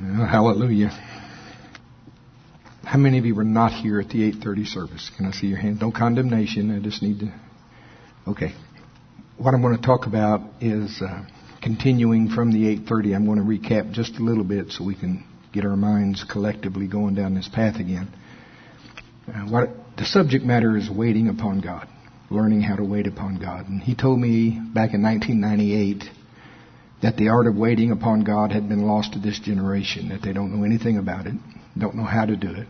Hallelujah. How many of you were not here at the 8:30 service? Can I see your hand? No condemnation. I just need to... Okay. What I'm going to talk about is continuing from the 8:30. I'm going to recap just a little bit so we can get our minds collectively going down this path again. The subject matter is waiting upon God, learning how to wait upon God. And he told me back in 1998 that the art of waiting upon God had been lost to this generation, that they don't know anything about it, don't know how to do it.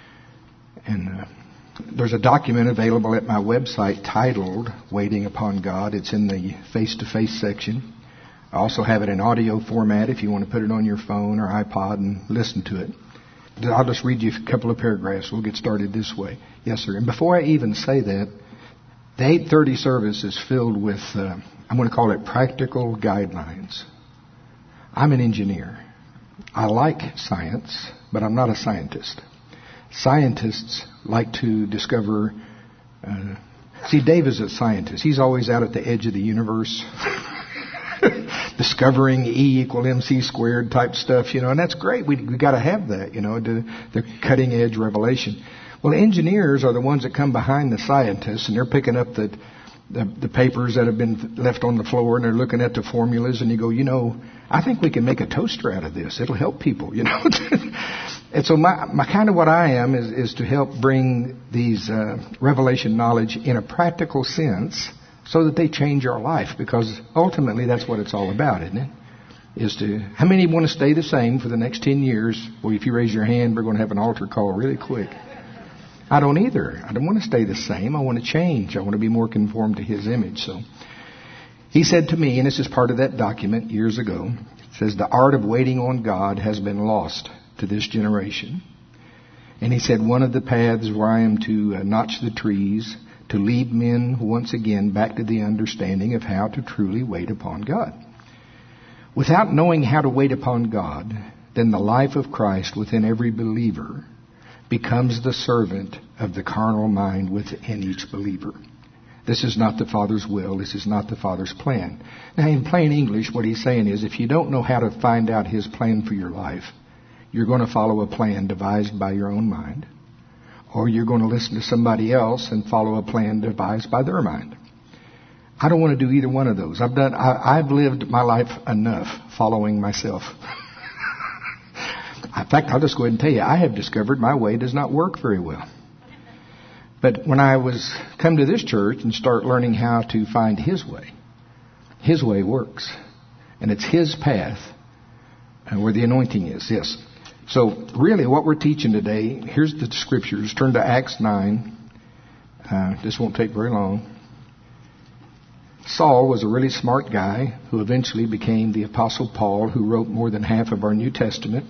And there's a document available at my website titled Waiting Upon God. It's in the face-to-face section. I also have it in audio format if you want to put it on your phone or iPod and listen to it. I'll just read you a couple of paragraphs. We'll get started this way. Yes, sir. And before I even say that, the 8:30 service is filled with, I'm going to call it practical guidelines. I'm an engineer. I like science, but I'm not a scientist. Scientists like to discover... see, Dave is a scientist. He's always out at the edge of the universe. Discovering E equal MC squared type stuff, and that's great. We got to have that, the cutting edge revelation. Well, engineers are the ones that come behind the scientists, and they're picking up the papers that have been left on the floor, and they're looking at the formulas, and you go, I think we can make a toaster out of this. It'll help people, And so my kind of what I am is to help bring these revelation knowledge in a practical sense so that they change our life, because ultimately that's what it's all about, isn't it? How many want to stay the same for the next 10 years? Well, if you raise your hand, we're going to have an altar call really quick. I don't either. I don't want to stay the same. I want to change. I want to be more conformed to His image. So he said to me, and this is part of that document years ago, it says, the art of waiting on God has been lost to this generation. And he said, one of the paths where I am to notch the trees, to lead men once again back to the understanding of how to truly wait upon God. Without knowing how to wait upon God, then the life of Christ within every believer becomes the servant of the carnal mind within each believer. This is not the Father's will. This is not the Father's plan. Now, in plain English, what he's saying is, if you don't know how to find out His plan for your life, you're going to follow a plan devised by your own mind, or you're going to listen to somebody else and follow a plan devised by their mind. I don't want to do either one of those. I've lived my life enough following myself. In fact, I'll just go ahead and tell you, I have discovered my way does not work very well. But when I come to this church and start learning how to find His way works. And it's His path where the anointing is. Yes. So really what we're teaching today, here's the scriptures. Turn to Acts 9. This won't take very long. Saul was a really smart guy who eventually became the Apostle Paul, who wrote more than half of our New Testament.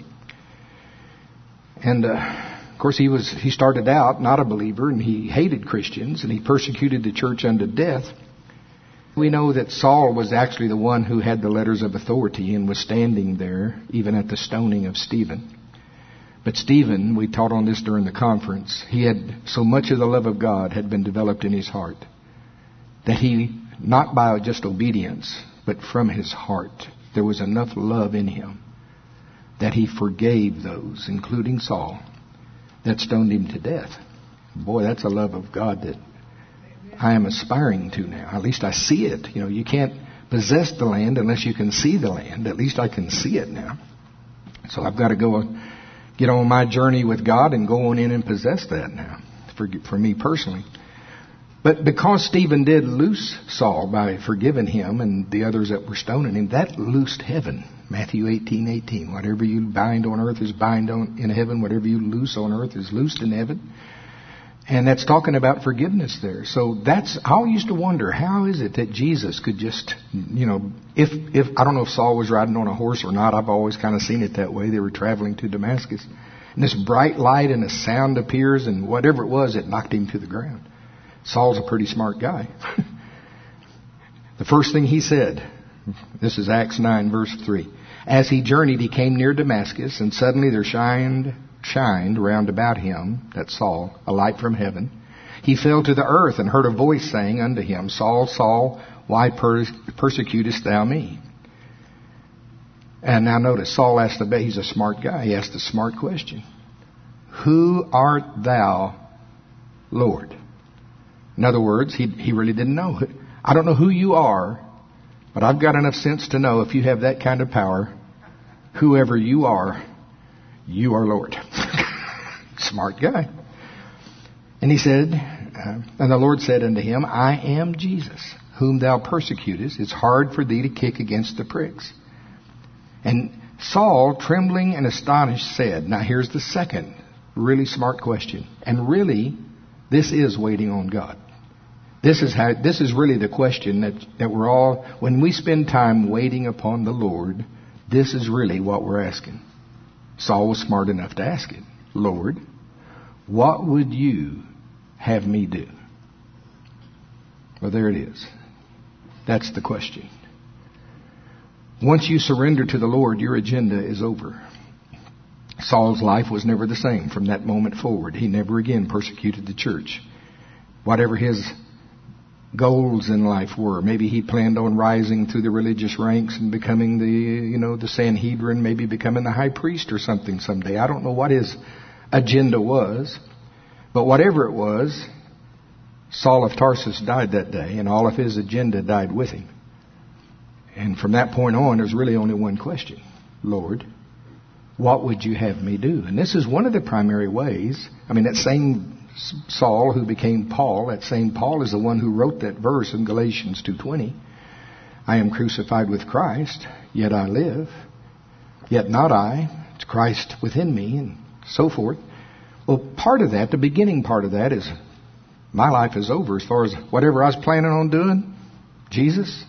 And of course he started out not a believer, and he hated Christians, and he persecuted the church unto death. We know that Saul was actually the one who had the letters of authority and was standing there even at the stoning of Stephen. But Stephen, we taught on this during the conference, he had so much of the love of God had been developed in his heart that he, not by just obedience, but from his heart, there was enough love in him that he forgave those, including Saul, that stoned him to death. Boy, that's a love of God that I am aspiring to now. At least I see it. You can't possess the land unless you can see the land. At least I can see it now. So I've got to get on my journey with God and go on in and possess that now, for me personally. But because Stephen did loose Saul by forgiving him and the others that were stoning him, that loosed heaven. Matthew 18:18. Whatever you bind on earth is bound in heaven. Whatever you loose on earth is loosed in heaven. And that's talking about forgiveness there. So I used to wonder, how is it that Jesus could just, if I don't know if Saul was riding on a horse or not. I've always kind of seen it that way. They were traveling to Damascus. And this bright light and a sound appears, and whatever it was, it knocked him to the ground. Saul's a pretty smart guy. The first thing he said, this is Acts 9, verse 3. As he journeyed, he came near Damascus, and suddenly there shined round about him, that's Saul, a light from heaven. He fell to the earth and heard a voice saying unto him, Saul, Saul, why persecutest thou me? And now notice, Saul asked he's a smart guy. He asked a smart question. Who art thou, Lord? In other words, he really didn't know. I don't know who you are, but I've got enough sense to know if you have that kind of power, whoever you are Lord. Smart guy. And he said, and the Lord said unto him, I am Jesus, whom thou persecutest. It's hard for thee to kick against the pricks. And Saul, trembling and astonished, said, now here's the second really smart question. And really, this is waiting on God. This is really the question that we're all, when we spend time waiting upon the Lord, this is really what we're asking. Saul was smart enough to ask it. Lord, what would you have me do? Well, there it is. That's the question. Once you surrender to the Lord, your agenda is over. Saul's life was never the same from that moment forward. He never again persecuted the church. Whatever his goals in life were, maybe he planned on rising through the religious ranks and becoming the Sanhedrin, maybe becoming the high priest or something someday. I don't know what his agenda was, but whatever it was, Saul of Tarsus died that day, and all of his agenda died with him. And from that point on, there's really only one question. Lord, what would you have me do? And this is one of the primary ways. That same Saul who became Paul, that same Paul is the one who wrote that verse in Galatians 2:20. I am crucified with Christ, yet I live. Yet not I, it's Christ within me, and so forth. Well, part of that, the beginning part of that is my life is over as far as whatever I was planning on doing. Jesus,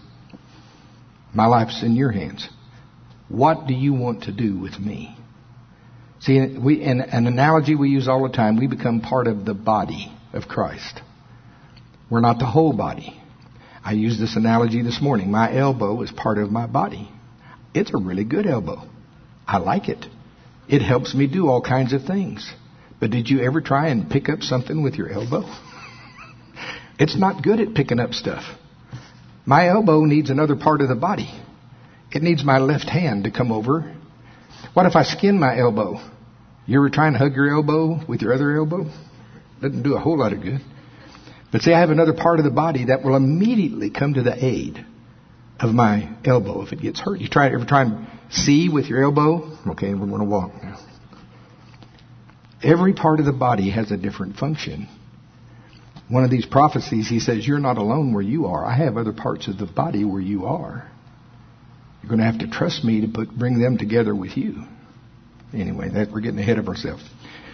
my life's in your hands. What do you want to do with me? See, in an analogy we use all the time, we become part of the body of Christ. We're not the whole body. I used this analogy this morning. My elbow is part of my body. It's a really good elbow. I like it. It helps me do all kinds of things. But did you ever try and pick up something with your elbow? It's not good at picking up stuff. My elbow needs another part of the body. It needs my left hand to come over. What if I skin my elbow? You ever try and hug your elbow with your other elbow? Doesn't do a whole lot of good. But see, I have another part of the body that will immediately come to the aid of my elbow if it gets hurt. You ever try and see with your elbow? Okay, we're going to walk now. Every part of the body has a different function. One of these prophecies, he says, you're not alone where you are. I have other parts of the body where you are. You're going to have to trust me to bring them together with you. Anyway, we're getting ahead of ourselves.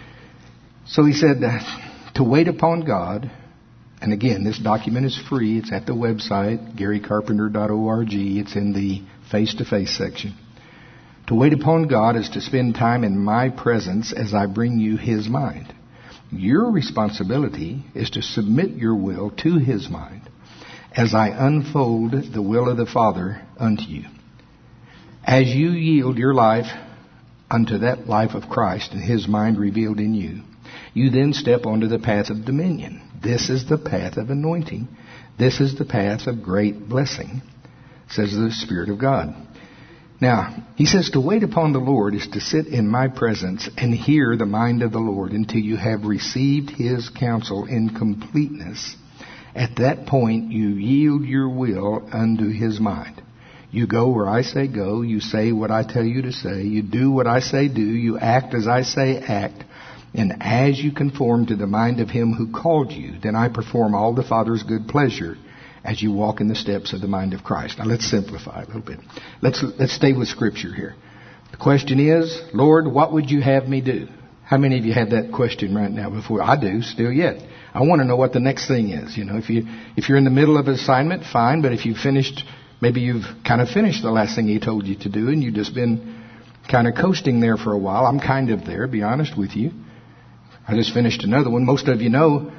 So he said to wait upon God. And again, this document is free. It's at the website, GaryCarpenter.org. It's in the face-to-face section. To wait upon God is to spend time in my presence as I bring you His mind. Your responsibility is to submit your will to His mind as I unfold the will of the Father unto you. As you yield your life unto that life of Christ and His mind revealed in you, you then step onto the path of dominion. This is the path of anointing. This is the path of great blessing, says the Spirit of God. Now, he says to wait upon the Lord is to sit in my presence and hear the mind of the Lord until you have received His counsel in completeness. At that point, you yield your will unto His mind. You go where I say go. You say what I tell you to say. You do what I say do. You act as I say act. And as you conform to the mind of Him who called you, then I perform all the Father's good pleasure as you walk in the steps of the mind of Christ. Now let's simplify a little bit. Let's stay with Scripture here. The question is, Lord, what would you have me do? How many of you had that question right now before? I do, still yet. I want to know what the next thing is. You know, if you're in the middle of an assignment, fine. But if you've finished, maybe you've kind of finished the last thing He told you to do, and you've just been kind of coasting there for a while. I'm kind of there, be honest with you. I just finished another one. Most of you know,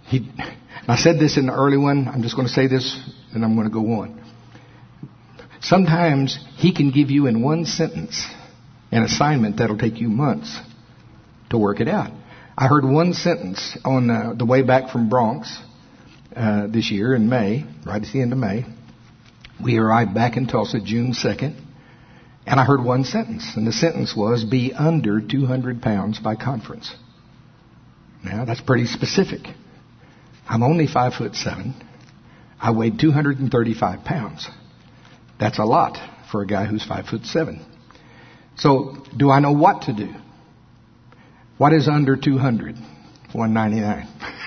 I said this in the early one. I'm just going to say this, and I'm going to go on. Sometimes He can give you in one sentence an assignment that'll take you months to work it out. I heard one sentence on the way back from Bronx this year in May, right at the end of May. We arrived back in Tulsa June 2nd, And I heard one sentence, and the sentence was, be under 200 pounds by conference. Now, that's pretty specific. I'm only 5'7". I weighed 235 pounds. That's a lot for a guy who's 5'7". So, do I know what to do? What is under 200? 199.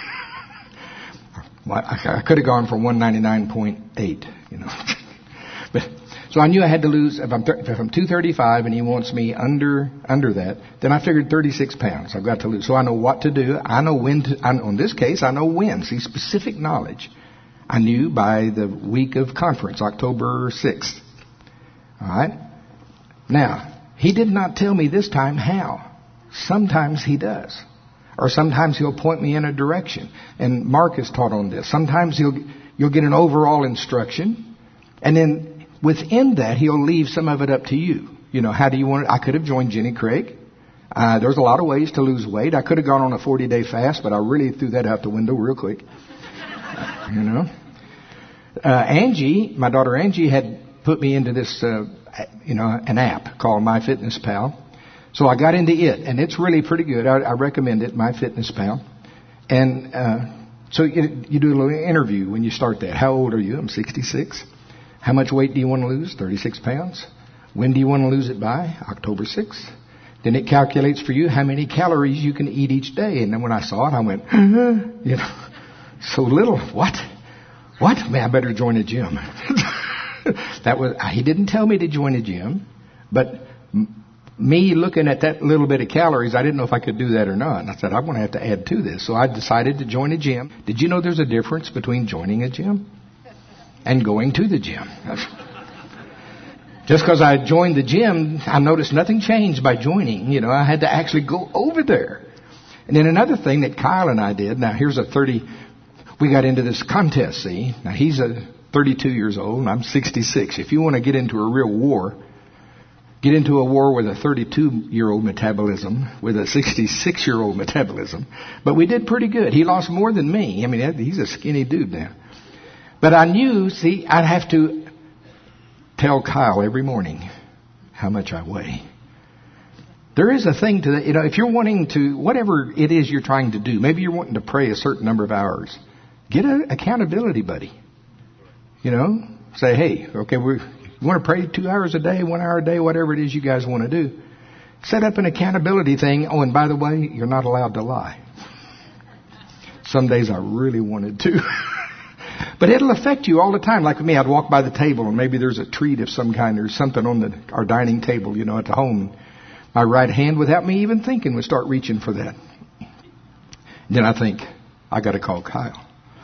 Well, I could have gone for 199.8, But so I knew I had to lose. If I'm 235 and he wants me under that, then I figured 36 pounds I've got to lose. So I know what to do. I know when to. On this case, I know when. See, specific knowledge. I knew by the week of conference, October 6th. All right. Now, he did not tell me this time how. Sometimes he does. Or sometimes he'll point me in a direction. And Mark has taught on this. Sometimes you'll get an overall instruction. And then within that, he'll leave some of it up to you. How do you want it? I could have joined Jenny Craig. There's a lot of ways to lose weight. I could have gone on a 40-day fast, but I really threw that out the window real quick. Angie, my daughter Angie, had put me into this, an app called MyFitnessPal. So I got into it, and it's really pretty good. I recommend it, MyFitnessPal. And so you do a little interview when you start that. How old are you? I'm 66. How much weight do you want to lose? 36 pounds. When do you want to lose it by? October 6th. Then it calculates for you how many calories you can eat each day. And then when I saw it, I went, so little. What? Man, I better join a gym. He didn't tell me to join a gym, but me looking at that little bit of calories, I didn't know if I could do that or not. And I said, I'm going to have to add to this. So I decided to join a gym. Did you know there's a difference between joining a gym and going to the gym? Just because I joined the gym, I noticed nothing changed by joining. I had to actually go over there. And then another thing that Kyle and I did, now here's we got into this contest, see? Now he's 32 years old and I'm 66. If you want to get into a real war, get into a war with a 32-year-old metabolism, with a 66-year-old metabolism. But we did pretty good. He lost more than me. I mean, he's a skinny dude now. But I knew, I'd have to tell Kyle every morning how much I weigh. There is a thing to that. If you're wanting to, whatever it is you're trying to do, maybe you're wanting to pray a certain number of hours, get an accountability buddy. Say, hey, okay, you want to pray 2 hours a day, 1 hour a day, whatever it is you guys want to do. Set up an accountability thing. Oh, and by the way, you're not allowed to lie. Some days I really wanted to. But it'll affect you all the time. Like with me, I'd walk by the table and maybe there's a treat of some kind or something on our dining table, at the home. My right hand, without me even thinking, would start reaching for that. Then I think, I got to call Kyle.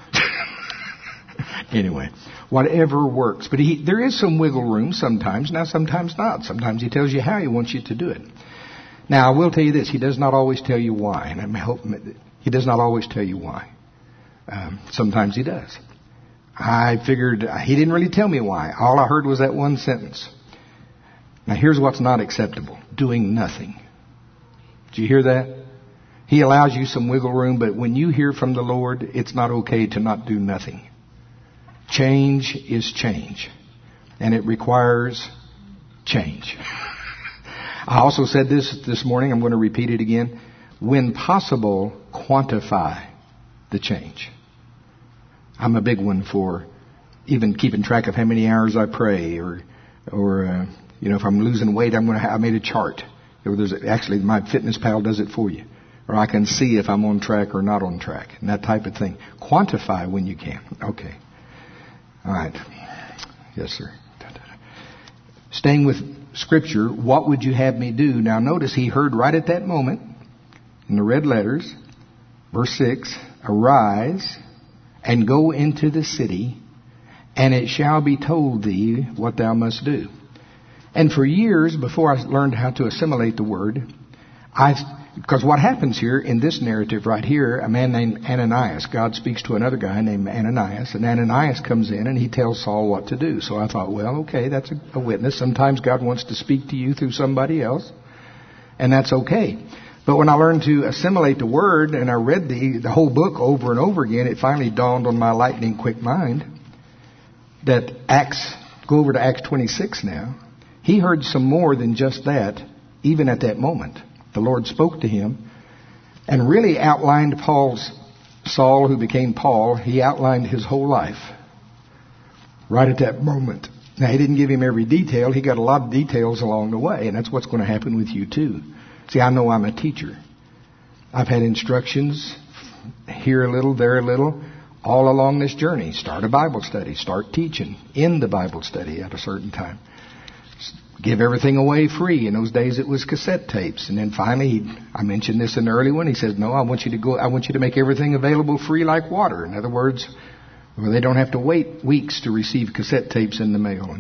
Anyway, whatever works. But there is some wiggle room sometimes. Now, sometimes not. Sometimes he tells you how he wants you to do it. Now, I will tell you this. He does not always tell you why. And I hope he does not always tell you why. Sometimes he does. I figured he didn't really tell me why. All I heard was that one sentence. Now, here's what's not acceptable. Doing nothing. Did you hear that? He allows you some wiggle room, but when you hear from the Lord, it's not okay to not do nothing. Change is change. And it requires change. I also said this morning. I'm going to repeat it again. When possible, quantify the change. I'm a big one for even keeping track of how many hours I pray, or if I'm losing weight, I made a chart. Actually, MyFitnessPal does it for you, or I can see if I'm on track or not on track, and that type of thing. Quantify when you can. Okay. All right. Yes, sir. Staying with Scripture, what would you have me do? Now, notice he heard right at that moment in the red letters, verse 6, arise and go into the city, and it shall be told thee what thou must do. And for years, before I learned how to assimilate the word, because what happens here in this narrative right here, a man named Ananias, God speaks to another guy named Ananias, and Ananias comes in and he tells Saul what to do. So I thought, well, okay, that's a witness. Sometimes God wants to speak to you through somebody else, and that's okay. But when I learned to assimilate the word and I read the whole book over and over again, it finally dawned on my lightning quick mind that go over to Acts 26 now. He heard some more than just that, even at that moment. The Lord spoke to him and really outlined Saul, who became Paul. He outlined his whole life right at that moment. Now, he didn't give him every detail. He got a lot of details along the way, and that's what's going to happen with you too. See, I know I'm a teacher. I've had instructions here a little, there a little, all along this journey. Start a Bible study. Start teaching in the Bible study at a certain time. Give everything away free. In those days, it was cassette tapes. And then finally, I mentioned this in the early one. He says, no, I want you to make everything available free like water. In other words, well, they don't have to wait weeks to receive cassette tapes in the mail.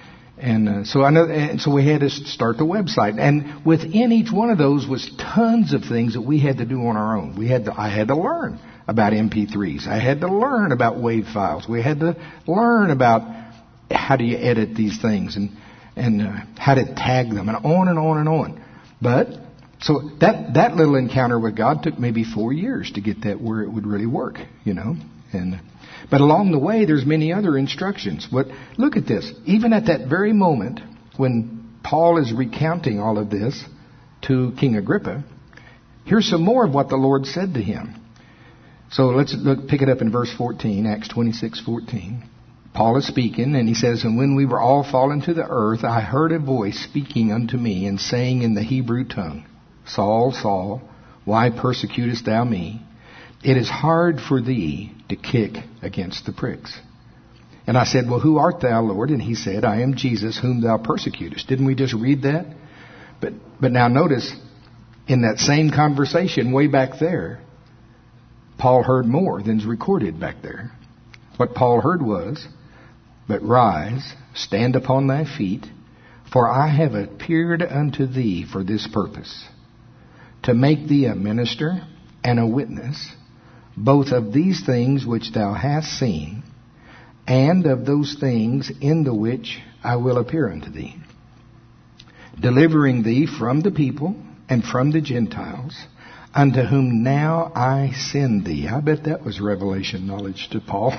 So we had to start the website. And within each one of those was tons of things that we had to do on our own. I had to learn about MP3s. I had to learn about WAV files. We had to learn about how do you edit these things and how to tag them, and on and on and on. But so that little encounter with God took maybe 4 years to get that where it would really work, But along the way, there's many other instructions. But look at this. Even at that very moment when Paul is recounting all of this to King Agrippa, here's some more of what the Lord said to him. So let's pick it up in verse 14, Acts 26:14. Paul is speaking, and he says, and when we were all fallen to the earth, I heard a voice speaking unto me and saying in the Hebrew tongue, Saul, Saul, why persecutest thou me? It is hard for thee to kick against the pricks. And I said, well, who art thou, Lord? And he said, I am Jesus, whom thou persecutest. Didn't we just read that? But now notice, in that same conversation way back there, Paul heard more than's recorded back there. What Paul heard was, but rise, stand upon thy feet, for I have appeared unto thee for this purpose, to make thee a minister and a witness, both of these things which thou hast seen, and of those things in the which I will appear unto thee, delivering thee from the people and from the Gentiles, unto whom now I send thee. I bet that was revelation knowledge to Paul.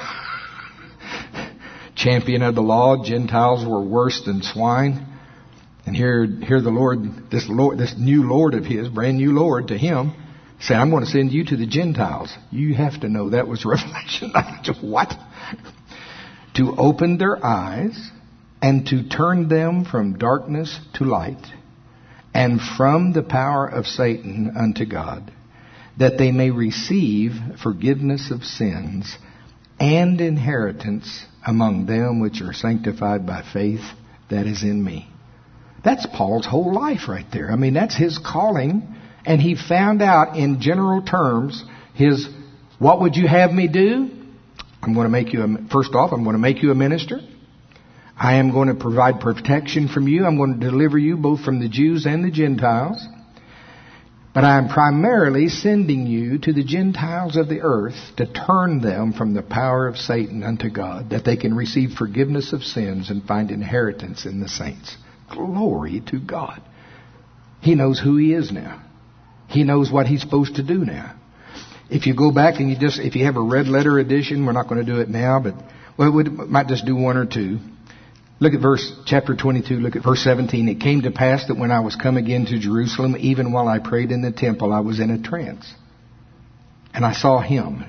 Champion of the law, Gentiles were worse than swine. And here the Lord, this new Lord of his, brand new Lord to him, said, I'm going to send you to the Gentiles. You have to know that was revelation knowledge. What? To open their eyes and to turn them from darkness to light and from the power of Satan unto God, that they may receive forgiveness of sins and inheritance among them which are sanctified by faith that is in me. That's Paul's whole life right there. I mean, that's his calling. And he found out in general terms what would you have me do? I'm going to make you first off, I'm going to make you a minister. I am going to provide protection from you. I'm going to deliver you both from the Jews and the Gentiles. But I am primarily sending you to the Gentiles of the earth to turn them from the power of Satan unto God, that they can receive forgiveness of sins and find inheritance in the saints. Glory to God. He knows who he is now. He knows what he's supposed to do now. If you go back and if you have a red letter edition, we're not going to do it now, but we might just do one or two. Look at chapter 22, look at verse 17. It came to pass that when I was come again to Jerusalem, even while I prayed in the temple, I was in a trance. And I saw him.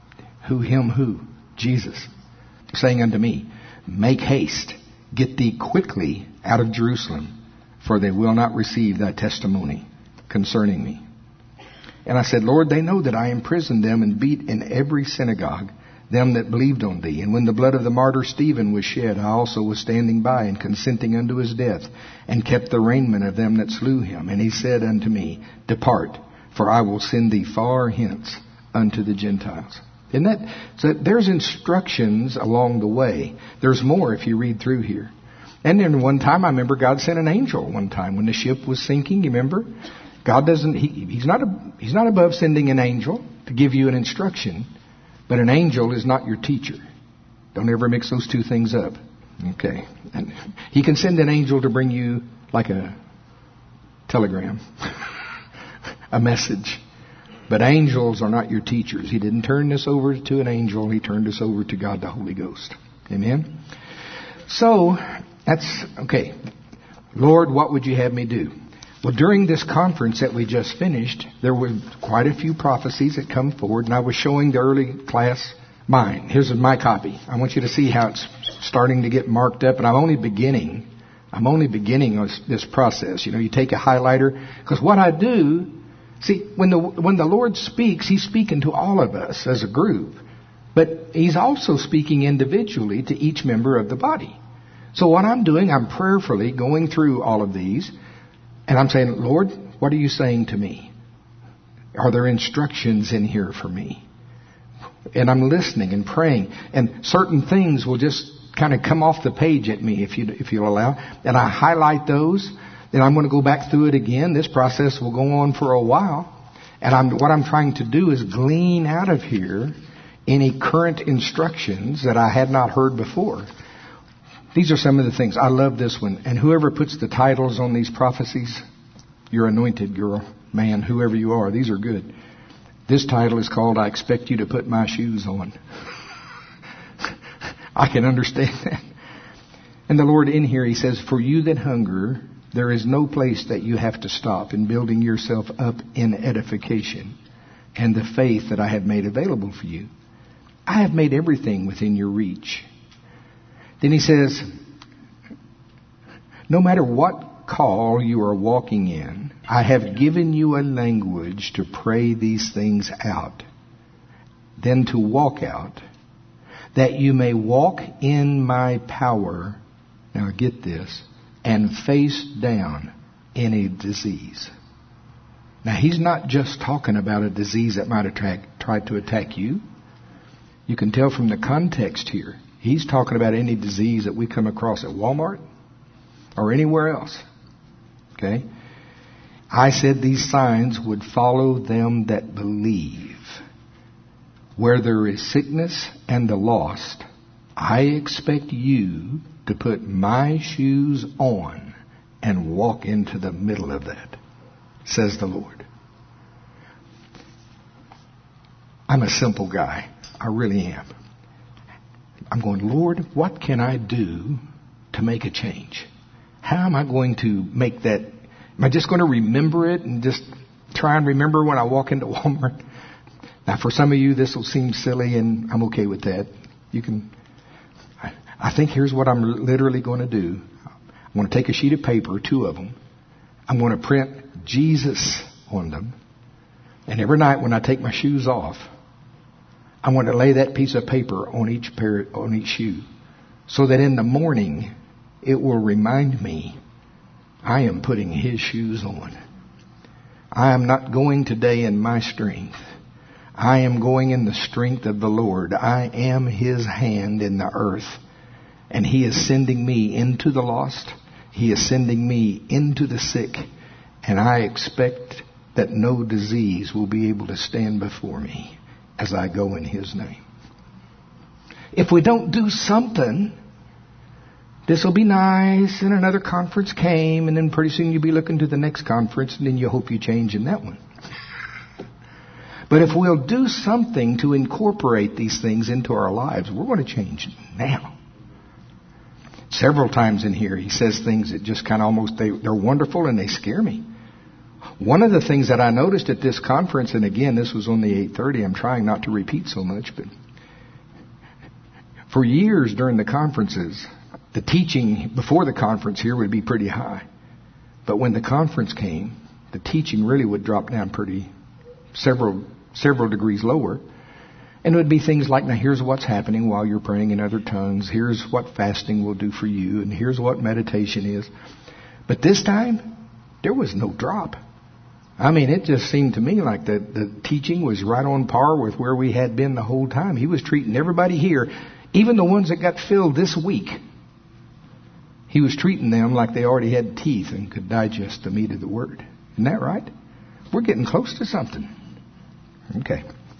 Who? Jesus. Saying unto me, make haste, get thee quickly out of Jerusalem, for they will not receive thy testimony concerning me. And I said, Lord, they know that I imprisoned them and beat in every synagogue them that believed on thee. And when the blood of the martyr Stephen was shed, I also was standing by and consenting unto his death, and kept the raiment of them that slew him. And he said unto me, depart, for I will send thee far hence unto the Gentiles. Isn't that? So there's instructions along the way. There's more if you read through here. And then one time I remember God sent an angel one time when the ship was sinking. You remember? God doesn't, he's not above sending an angel to give you an instruction. But an angel is not your teacher. Don't ever mix those two things up. Okay. And he can send an angel to bring you like a telegram, a message. But angels are not your teachers. He didn't turn this over to an angel. He turned this over to God, the Holy Ghost. Amen? So, that's, okay. Lord, what would you have me do? Well, during this conference that we just finished, there were quite a few prophecies that come forward, and I was showing the early class mine. Here's my copy. I want you to see how it's starting to get marked up, and I'm only beginning this process. You take a highlighter, because what I do, see, when the Lord speaks, He's speaking to all of us as a group, but He's also speaking individually to each member of the body. So what I'm doing, I'm prayerfully going through all of these, and I'm saying, Lord, what are you saying to me? Are there instructions in here for me? And I'm listening and praying, and certain things will just kind of come off the page at me if you'll allow. And I highlight those. Then I'm going to go back through it again. This process will go on for a while. And what I'm trying to do is glean out of here any current instructions that I had not heard before. These are some of the things. I love this one. And whoever puts the titles on these prophecies, you're anointed, girl, man, whoever you are. These are good. This title is called, I Expect You to Put My Shoes On. I can understand that. And the Lord in here, He says, for you that hunger, there is no place that you have to stop in building yourself up in edification and the faith that I have made available for you. I have made everything within your reach. Then He says, no matter what call you are walking in, I have given you a language to pray these things out, then to walk out, that you may walk in my power, now get this, and face down any disease. Now, He's not just talking about a disease that might have tried to attack you. You can tell from the context here. He's talking about any disease that we come across at Walmart or anywhere else. Okay? I said these signs would follow them that believe. Where there is sickness and the lost, I expect you to put my shoes on and walk into the middle of that, says the Lord. I'm a simple guy. I really am. I'm going, Lord, what can I do to make a change? How am I going to make that? Am I just going to remember it and just try and remember when I walk into Walmart? Now, for some of you, this will seem silly, and I'm okay with that. I think here's what I'm literally going to do. I'm going to take a sheet of paper, 2 of them. I'm going to print Jesus on them. And every night when I take my shoes off, I'm going to lay that piece of paper on each shoe, so that in the morning it will remind me I am putting His shoes on. I am not going today in my strength. I am going in the strength of the Lord. I am His hand in the earth. And He is sending me into the lost. He is sending me into the sick. And I expect that no disease will be able to stand before me as I go in His name. If we don't do something, this will be nice, and another conference came, and then pretty soon you'll be looking to the next conference, and then you hope you change in that one. But if we'll do something to incorporate these things into our lives, we're going to change now. Several times in here, He says things that just kind of almost, they're wonderful and they scare me. One of the things that I noticed at this conference, and again, this was on the 8:30, I'm trying not to repeat so much, but for years during the conferences, the teaching before the conference here would be pretty high. But when the conference came, the teaching really would drop down several degrees lower. And it would be things like, now here's what's happening while you're praying in other tongues. Here's what fasting will do for you. And here's what meditation is. But this time, there was no drop. I mean, it just seemed to me like the teaching was right on par with where we had been the whole time. He was treating everybody here, even the ones that got filled this week. He was treating them like they already had teeth and could digest the meat of the Word. Isn't that right? We're getting close to something. Okay.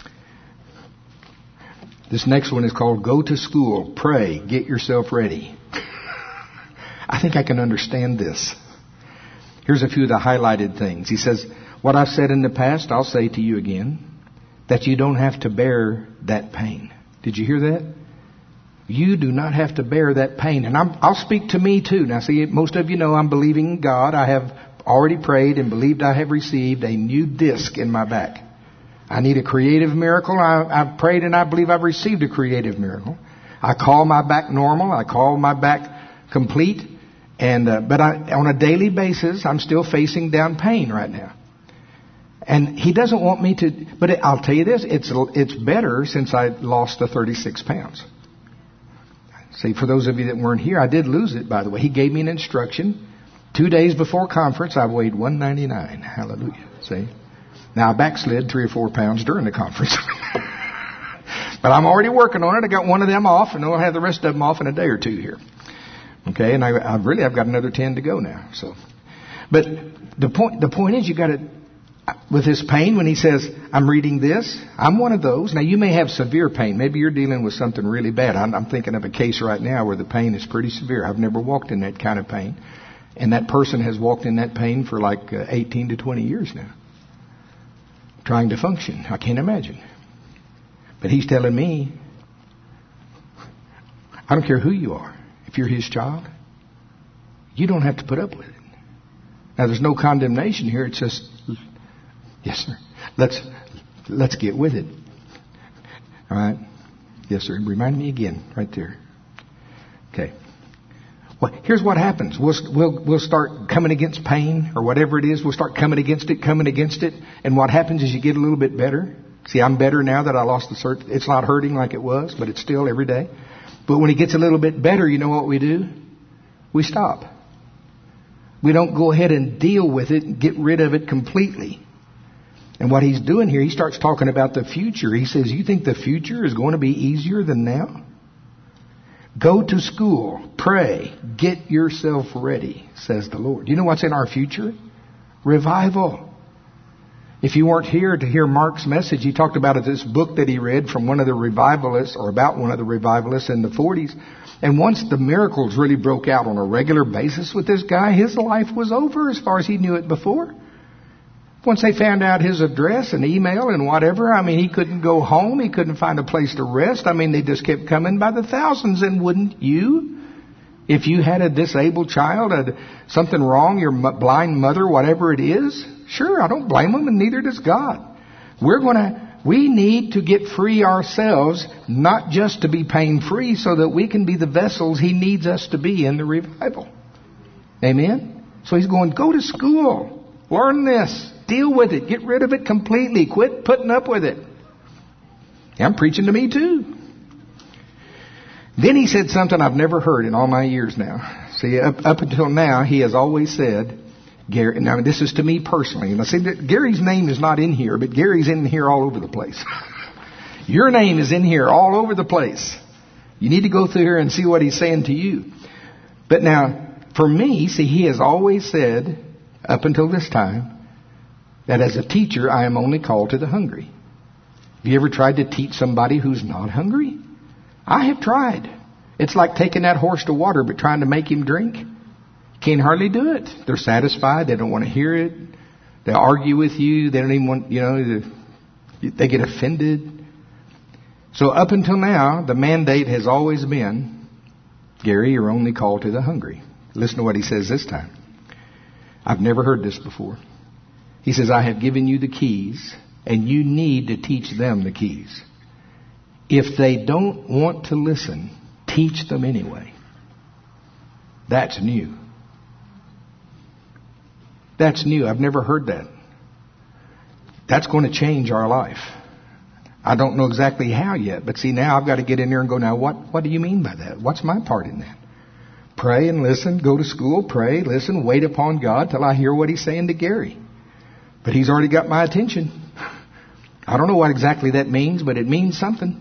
This next one is called Go to School, Pray, Get Yourself Ready. I think I can understand this. Here's a few of the highlighted things. He says, what I've said in the past, I'll say to you again, that you don't have to bear that pain. Did you hear that? You do not have to bear that pain. And I'll speak to me too. Now see, most of you know I'm believing in God. I have already prayed and believed I have received a new disc in my back. I need a creative miracle. I've prayed and I believe I've received a creative miracle. I call my back normal. I call my back complete. But on a daily basis, I'm still facing down pain right now. And He doesn't want me to, but I'll tell you this, it's better since I lost the 36 pounds. See, for those of you that weren't here, I did lose it, by the way. He gave me an instruction. 2 days before conference, I weighed 199. Hallelujah. See? Now, I backslid 3 or 4 pounds during the conference. But I'm already working on it. I got one of them off, and I'll have the rest of them off in a day or two here. Okay? And I've got another 10 to go now. So, but the point is, you got to, with his pain, when he says, I'm reading this, I'm one of those. Now, you may have severe pain. Maybe you're dealing with something really bad. I'm thinking of a case right now where the pain is pretty severe. I've never walked in that kind of pain. And that person has walked in that pain for like 18 to 20 years now, trying to function. I can't imagine. But he's telling me, I don't care who you are. If you're his child, you don't have to put up with it. Now, there's no condemnation here. It's just, yes, sir. Let's get with it. All right. Yes, sir. Remind me again, right there. Okay. Well, here's what happens. We'll start coming against pain or whatever it is. We'll start coming against it. And what happens is you get a little bit better. See, I'm better now that I lost the cert. It's not hurting like it was, but it's still every day. But when it gets a little bit better, you know what we do? We stop. We don't go ahead and deal with it and get rid of it completely. And what he's doing here, he starts talking about the future. He says, you think the future is going to be easier than now? Go to school, pray, get yourself ready, says the Lord. You know what's in our future? Revival. If you weren't here to hear Mark's message, he talked about this book that he read from one of the revivalists, or about one of the revivalists in the 40s. And once the miracles really broke out on a regular basis with this guy, his life was over as far as he knew it before. Once they found out his address and email and whatever, he couldn't go home. He couldn't find a place to rest. They just kept coming by the thousands. And wouldn't you? If you had a disabled child, something wrong, your blind mother, whatever it is, sure, I don't blame them, and neither does God. We need to get free ourselves, not just to be pain-free, so that we can be the vessels He needs us to be in the revival. Amen? So He's going, go to school, learn this, deal with it, get rid of it completely, quit putting up with it. I'm preaching to me too. Then he said something I've never heard in all my years now. See, up until now, he has always said, Gary, now this is to me personally. And I see that Gary's name is not in here, but Gary's in here all over the place. Your name is in here all over the place. You need to go through here and see what he's saying to you. But now, for me, see, he has always said, up until this time, that as a teacher, I am only called to the hungry. Have you ever tried to teach somebody who's not hungry? I have tried. It's like taking that horse to water, but trying to make him drink. Can't hardly do it. They're satisfied. They don't want to hear it. They argue with you. They don't even want, they get offended. So up until now, the mandate has always been, Gary, you're only called to the hungry. Listen to what he says this time. I've never heard this before. He says, I have given you the keys, and you need to teach them the keys. If they don't want to listen, teach them anyway. That's new. That's new. I've never heard that. That's going to change our life. I don't know exactly how yet, but see, now I've got to get in there and go, now what do you mean by that? What's my part in that? Pray and listen, go to school, pray, listen, wait upon God till I hear what He's saying to Gary. But He's already got my attention. I don't know what exactly that means, but it means something.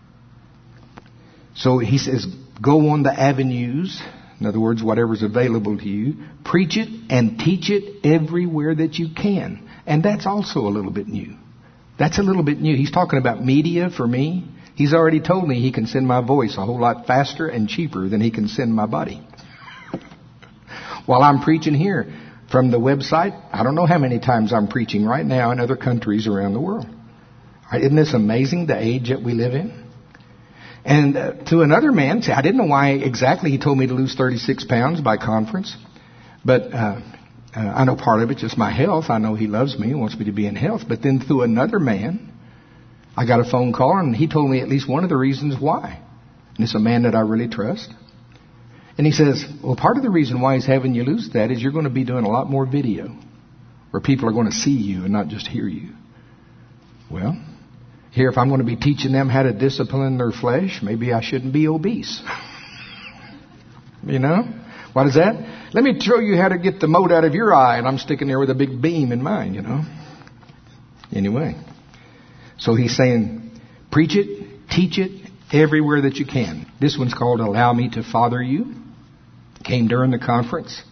So he says, go on the avenues. In other words, whatever's available to you. Preach it and teach it everywhere that you can. And that's also a little bit new. That's a little bit new. He's talking about media for me. He's already told me He can send my voice a whole lot faster and cheaper than He can send my body. While I'm preaching here from the website, I don't know how many times I'm preaching right now in other countries around the world. Isn't this amazing, the age that we live in? And to another man, I didn't know why exactly he told me to lose 36 pounds by conference. But I know part of it's just my health. I know he loves me and wants me to be in health. But then through another man, I got a phone call, and he told me at least one of the reasons why. And it's a man that I really trust. And he says, well, part of the reason why he's having you lose that is you're going to be doing a lot more video where people are going to see you and not just hear you. Well, here, if I'm going to be teaching them how to discipline their flesh, maybe I shouldn't be obese. You know? What is that? Let me show you how to get the mote out of your eye, and I'm sticking there with a big beam in mine, you know? Anyway. So he's saying, preach it, teach it, everywhere that you can. This one's called Allow Me to Father You. Came during the conference.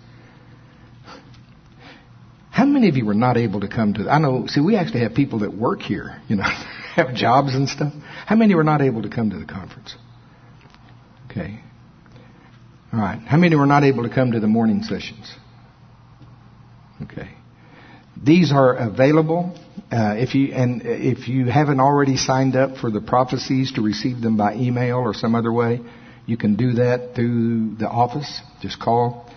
How many of you were not able to come to... I know, see, we actually have people that work here, you know, have jobs and stuff. How many were not able to come to the conference? Okay. All right. How many were not able to come to the morning sessions? Okay. These are available. If you haven't already signed up for the prophecies to receive them by email or some other way, you can do that through the office. Just call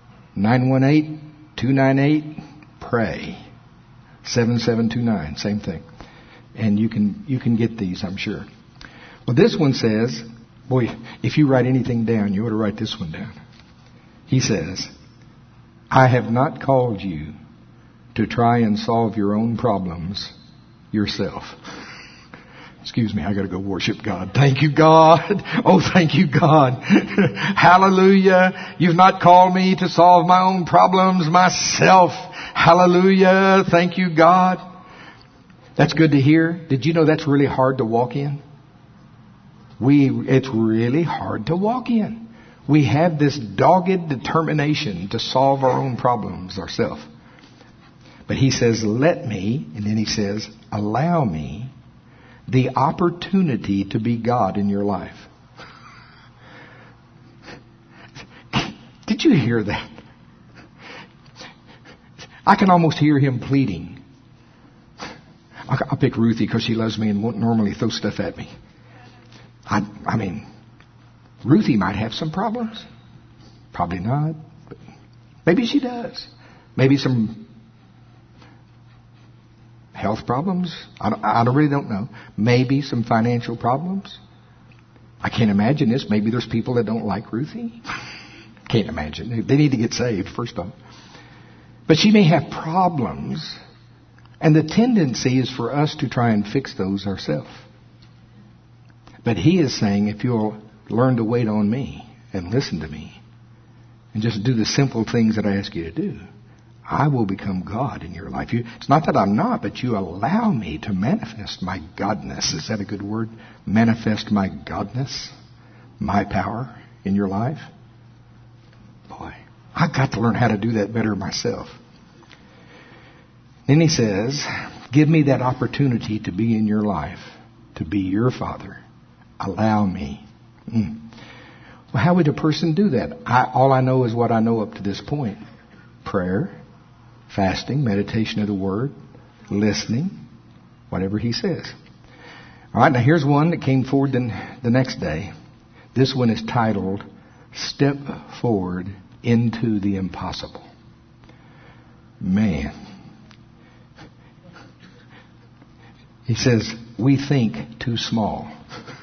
918-298-PRAY 7729. Same thing. And you can get these, I'm sure. Well, this one says, boy, if you write anything down, you ought to write this one down. He says, I have not called you to try and solve your own problems yourself. Excuse me, I got to go worship God. Thank you, God. Oh, thank you, God. Hallelujah. You've not called me to solve my own problems myself. Hallelujah. Thank you, God. That's good to hear. Did you know that's really hard to walk in? It's really hard to walk in. We have this dogged determination to solve our own problems ourselves. But he says, let me, and then he says, allow me the opportunity to be God in your life. Did you hear that? I can almost hear him pleading. I'll pick Ruthie because she loves me and won't normally throw stuff at me. I mean, Ruthie might have some problems. Probably not. But maybe she does. Maybe some health problems. I really don't know. Maybe some financial problems. I can't imagine this. Maybe there's people that don't like Ruthie. Can't imagine. They need to get saved, first off. But she may have problems. And the tendency is for us to try and fix those ourselves. But he is saying, if you'll learn to wait on me and listen to me and just do the simple things that I ask you to do, I will become God in your life. It's not that I'm not, but you allow me to manifest my godness. Is that a good word? Manifest my godness, my power in your life. Boy, I've got to learn how to do that better myself. Then he says, give me that opportunity to be in your life, to be your father. Allow me. Well, how would a person do that? All I know is what I know up to this point. Prayer, fasting, meditation of the Word, listening, whatever he says. All right, now here's one that came forward the next day. This one is titled, Step Forward into the Impossible. Man. He says, we think too small.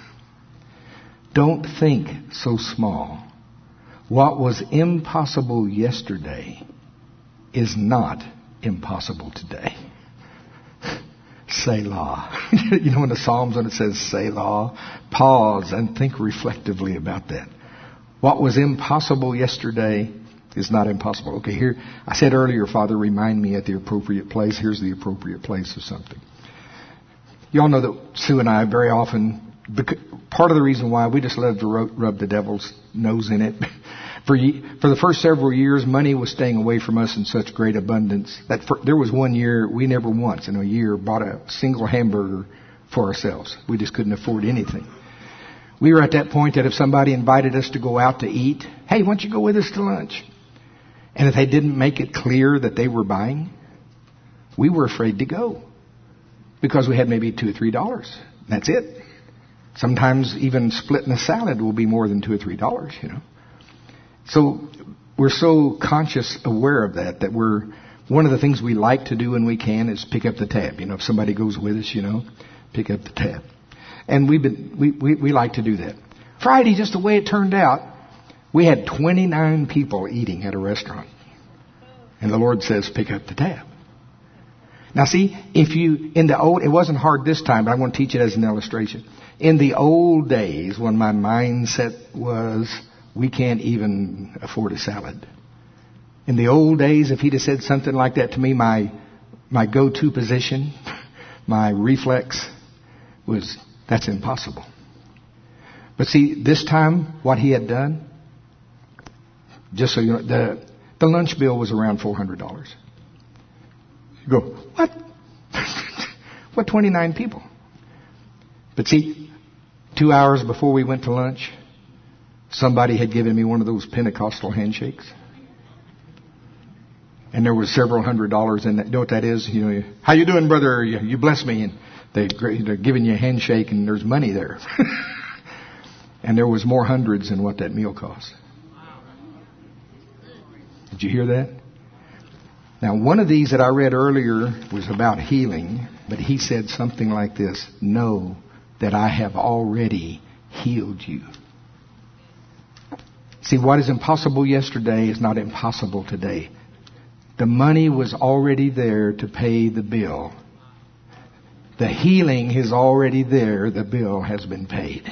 Don't think so small. What was impossible yesterday is not impossible today. Selah. You know in the Psalms when it says Selah, pause and think reflectively about that. What was impossible yesterday is not impossible. Okay, here, I said earlier, Father, remind me at the appropriate place. Here's the appropriate place of something. You all know that Sue and I very often, part of the reason why we just love to rub the devil's nose in it. For the first several years, money was staying away from us in such great abundance that there was one year we never once in a year bought a single hamburger for ourselves. We just couldn't afford anything. We were at that point that if somebody invited us to go out to eat, hey, why don't you go with us to lunch? And if they didn't make it clear that they were buying, we were afraid to go because we had maybe $2 or $3. That's it. Sometimes even splitting a salad will be more than $2 or $3, you know. So we're so conscious, aware of that we're, one of the things we like to do when we can is pick up the tab. You know, if somebody goes with us, you know, pick up the tab. And we like to do that. Friday, just the way it turned out, we had 29 people eating at a restaurant. And the Lord says, pick up the tab. Now see, it wasn't hard this time, but I want to teach it as an illustration. In the old days, when my mindset was, we can't even afford a salad. In the old days, if he'd have said something like that to me, my go-to position, my reflex was, that's impossible. But see, this time, what he had done, just so you know, the lunch bill was around $400. You go, what? What 29 people? But see, 2 hours before we went to lunch, somebody had given me one of those Pentecostal handshakes. And there was several $100s in that. You know what that is? You know, how you doing, brother? You bless me. And they're giving you a handshake and there's money there. And there was more hundreds than what that meal cost. Did you hear that? Now, one of these that I read earlier was about healing, but he said something like this: know that I have already healed you. See, what is impossible yesterday is not impossible today. The money was already there to pay the bill. The healing is already there. The bill has been paid.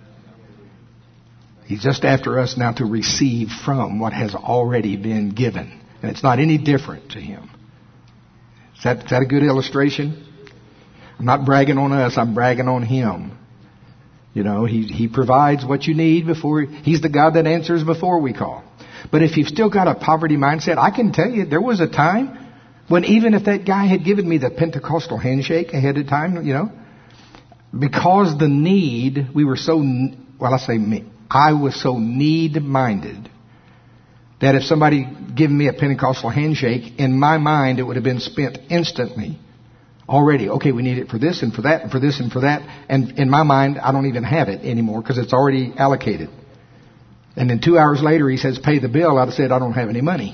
He's just after us now to receive from what has already been given. And it's not any different to him. Is that a good illustration? I'm not bragging on us. I'm bragging on him. You know, he provides what you need before. He's the God that answers before we call. But if you've still got a poverty mindset, I can tell you there was a time when even if that guy had given me the Pentecostal handshake ahead of time, you know, because the need, we were so, well, I say me, I was so need-minded that if somebody given me a Pentecostal handshake, in my mind it would have been spent instantly. Already, okay, we need it for this and for that and for this and for that. And in my mind, I don't even have it anymore because it's already allocated. And then 2 hours later, he says, pay the bill. I'd have said, I don't have any money.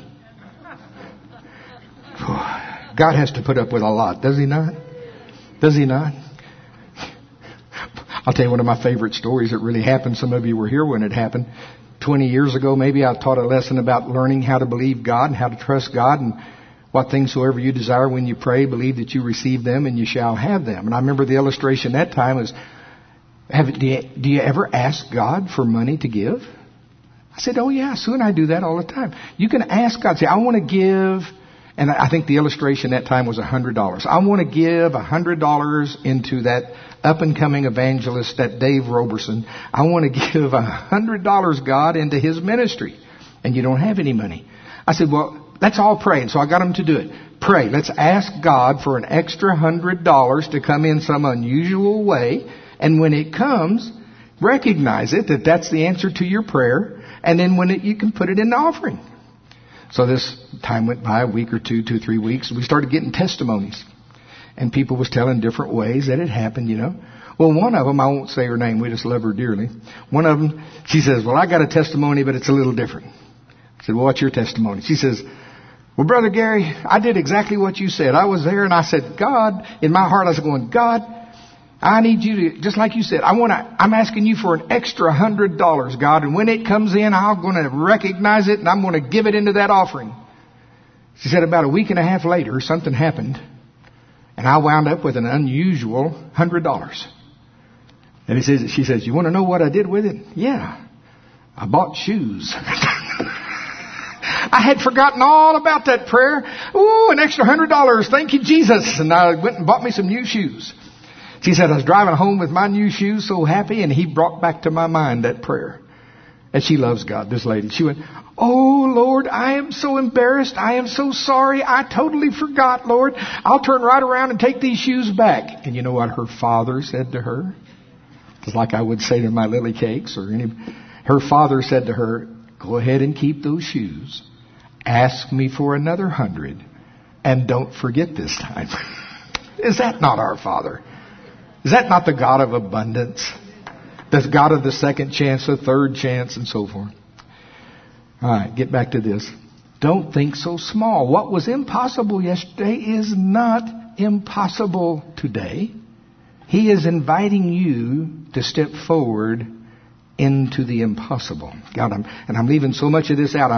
God has to put up with a lot, does he not? Does he not? I'll tell you one of my favorite stories that really happened. Some of you were here when it happened. 20 years ago, maybe, I taught a lesson about learning how to believe God and how to trust God, and what things soever you desire when you pray, believe that you receive them and you shall have them. And I remember the illustration that time was, do you ever ask God for money to give? I said, oh yeah, Sue and I do that all the time. You can ask God, say, I want to give, and I think the illustration that time was $100. I want to give $100 into that up-and-coming evangelist, that Dave Roberson. I want to give $100, God, into his ministry. And you don't have any money. I said, well, let's all pray. And so I got him to do it. Pray. Let's ask God for an extra $100 to come in some unusual way. And when it comes, recognize it, that that's the answer to your prayer. And then you can put it in the offering. So this time went by, a week or 2, 3 weeks. We started getting testimonies. And people was telling different ways that it happened, you know. Well, one of them, I won't say her name, we just love her dearly. One of them, she says, well, I got a testimony, but it's a little different. I said, well, what's your testimony? She says, well, Brother Gary, I did exactly what you said. I was there and I said, God, in my heart I was going, God, I need you to, just like you said, I'm asking you for an extra $100, God, and when it comes in, I'm going to recognize it and I'm going to give it into that offering. She said about a week and a half later, something happened, and I wound up with an unusual $100. And she says, you want to know what I did with it? Yeah, I bought shoes. I had forgotten all about that prayer. Ooh, an extra $100. Thank you, Jesus. And I went and bought me some new shoes. She said, I was driving home with my new shoes so happy, and he brought back to my mind that prayer. And she loves God, this lady. She went, oh, Lord, I am so embarrassed. I am so sorry. I totally forgot, Lord. I'll turn right around and take these shoes back. And you know what her father said to her? It's like I would say to my Lily Cakes or any. Her father said to her, go ahead and keep those shoes. Ask me for another 100. And don't forget this time. Is that not our Father? Is that not the God of abundance? The God of the second chance, the third chance, and so forth. All right, get back to this. Don't think so small. What was impossible yesterday is not impossible today. He is inviting you to step forward into the impossible. God, I'm leaving so much of this out.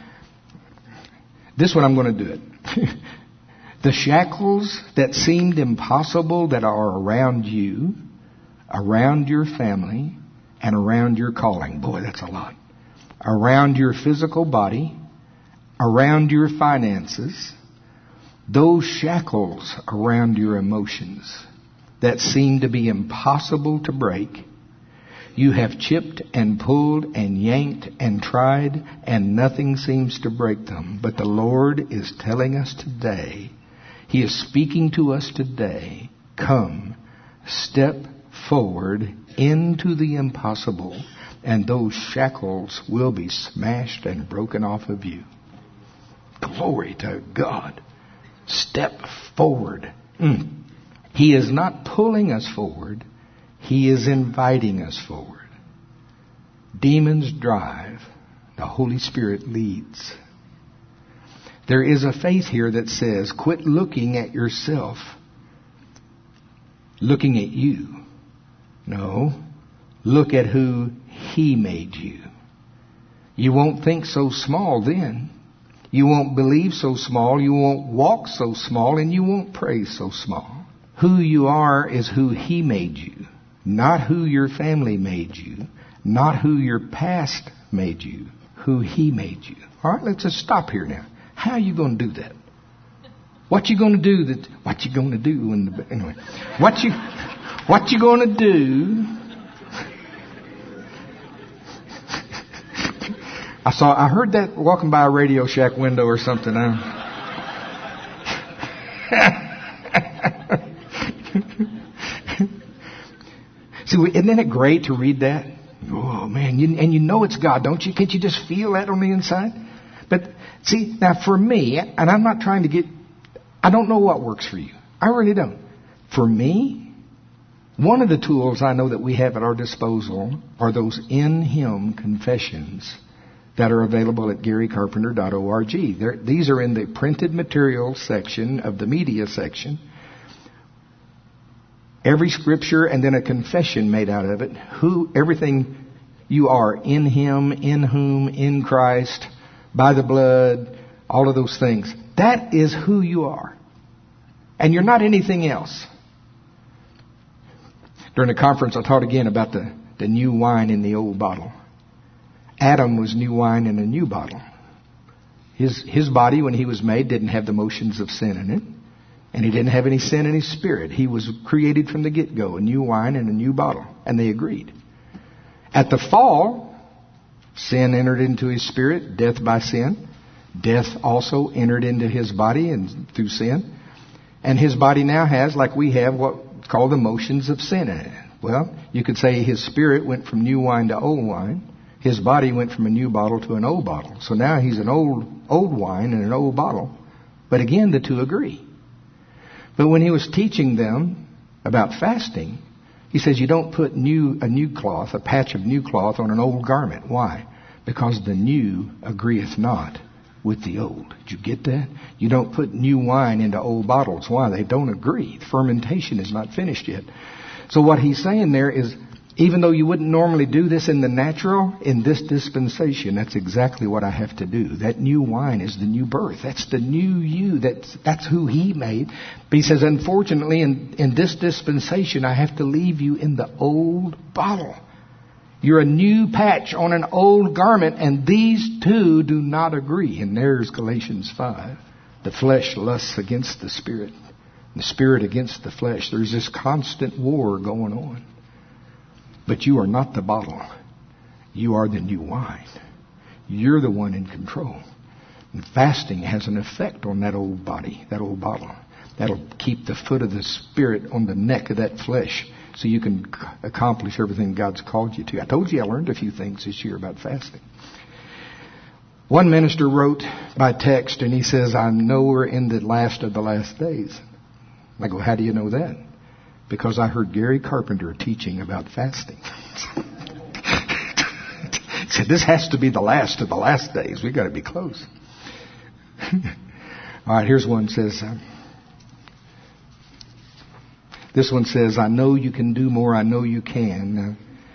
This one I'm going to do it. The shackles that seemed impossible that are around you, around your family, and around your calling. Boy, that's a lot. Around your physical body, around your finances, those shackles around your emotions that seem to be impossible to break, you have chipped and pulled and yanked and tried, and nothing seems to break them. But the Lord is telling us today, He is speaking to us today, come, step forward into the impossible, and those shackles will be smashed and broken off of you. Glory to God. Step forward. He is not pulling us forward. He is inviting us forward. Demons drive. The Holy Spirit leads. There is a faith here that says, quit looking at yourself, looking at you. No, look at who He made you. You won't think so small then. You won't believe so small. You won't walk so small, and you won't pray so small. Who you are is who He made you, not who your family made you, not who your past made you, who He made you. All right, let's just stop here now. How are you going to do that? What you going to do? What you going to do? Anyway, what you going to do? I heard that walking by a Radio Shack window or something. See, isn't it great to read that? Oh man, and you know it's God, don't you? Can't you just feel that on the inside? But see, now for me, and I'm not trying to I don't know what works for you. I really don't. For me, one of the tools I know that we have at our disposal are those in Him confessions that are available at GaryCarpenter.org. These are in the printed materials section of the media section. Every scripture and then a confession made out of it. Everything you are in Him, in whom, in Christ, by the blood, all of those things. That is who you are. And you're not anything else. During the conference, I taught again about the new wine in the old bottle. Adam was new wine in a new bottle. His body, when he was made, didn't have the motions of sin in it. And he didn't have any sin in his spirit. He was created from the get-go, a new wine in a new bottle. And they agreed. At the fall, sin entered into his spirit, death by sin. Death also entered into his body and through sin. And his body now has, like we have, what's called the motions of sin in it. Well, you could say his spirit went from new wine to old wine. His body went from a new bottle to an old bottle. So now he's an old wine in an old bottle. But again, the two agree. But when he was teaching them about fasting, he says you don't put a new cloth, a patch of new cloth on an old garment. Why? Because the new agreeth not with the old. Did you get that? You don't put new wine into old bottles. Why? They don't agree. Fermentation is not finished yet. So what he's saying there is, even though you wouldn't normally do this in the natural, in this dispensation, that's exactly what I have to do. That new wine is the new birth. That's the new you. That's who He made. But he says, unfortunately, in this dispensation, I have to leave you in the old bottle. You're a new patch on an old garment, and these two do not agree. And there's Galatians 5. The flesh lusts against the Spirit. The Spirit against the flesh. There's this constant war going on. But you are not the bottle. You are the new wine. You're the one in control. And fasting has an effect on that old body, that old bottle. That'll keep the foot of the Spirit on the neck of that flesh so you can accomplish everything God's called you to. I told you I learned a few things this year about fasting. One minister wrote by text, and he says, I know we're in the last of the last days. I go, how do you know that? because I heard Gary Carpenter teaching about fasting. He said, this has to be the last of the last days. We've got to be close. All right, here's one. Says, this one says, I know you can do more. I know you can. Now,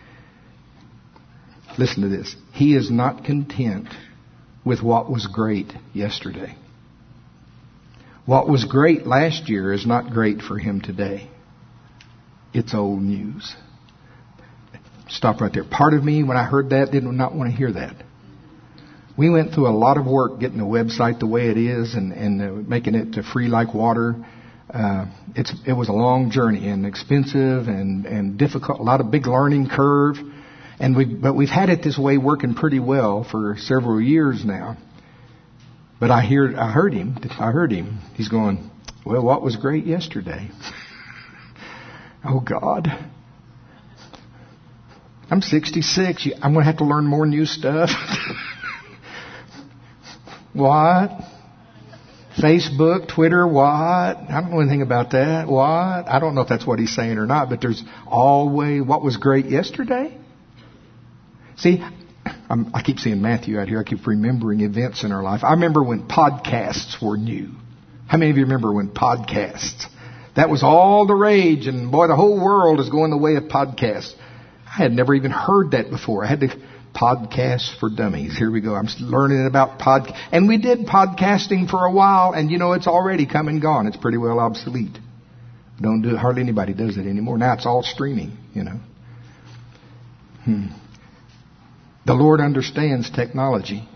listen to this. He is not content with what was great yesterday. What was great last year is not great for him today. It's old news. Stop right there. Part of me, when I heard that, did not want to hear that. We went through a lot of work getting the website the way it is and making it free like water. It was a long journey and expensive and difficult. A lot of big learning curve. But we've had it this way working pretty well for several years now. But I heard him. He's going, well, what was great yesterday? Oh, God. I'm 66. I'm going to have to learn more new stuff. What? Facebook, Twitter, what? I don't know anything about that. What? I don't know if that's what he's saying or not, but there's always what was great yesterday. See, I keep seeing Matthew out here. I keep remembering events in our life. I remember when podcasts were new. How many of you remember when podcasts? That was all the rage, and boy, the whole world is going the way of podcasts. I had never even heard that before. I had to podcast for dummies. Here we go. I'm learning about and we did podcasting for a while, and it's already come and gone. It's pretty well obsolete. Don't do it. Hardly anybody does it anymore. Now it's all streaming. The Lord understands technology.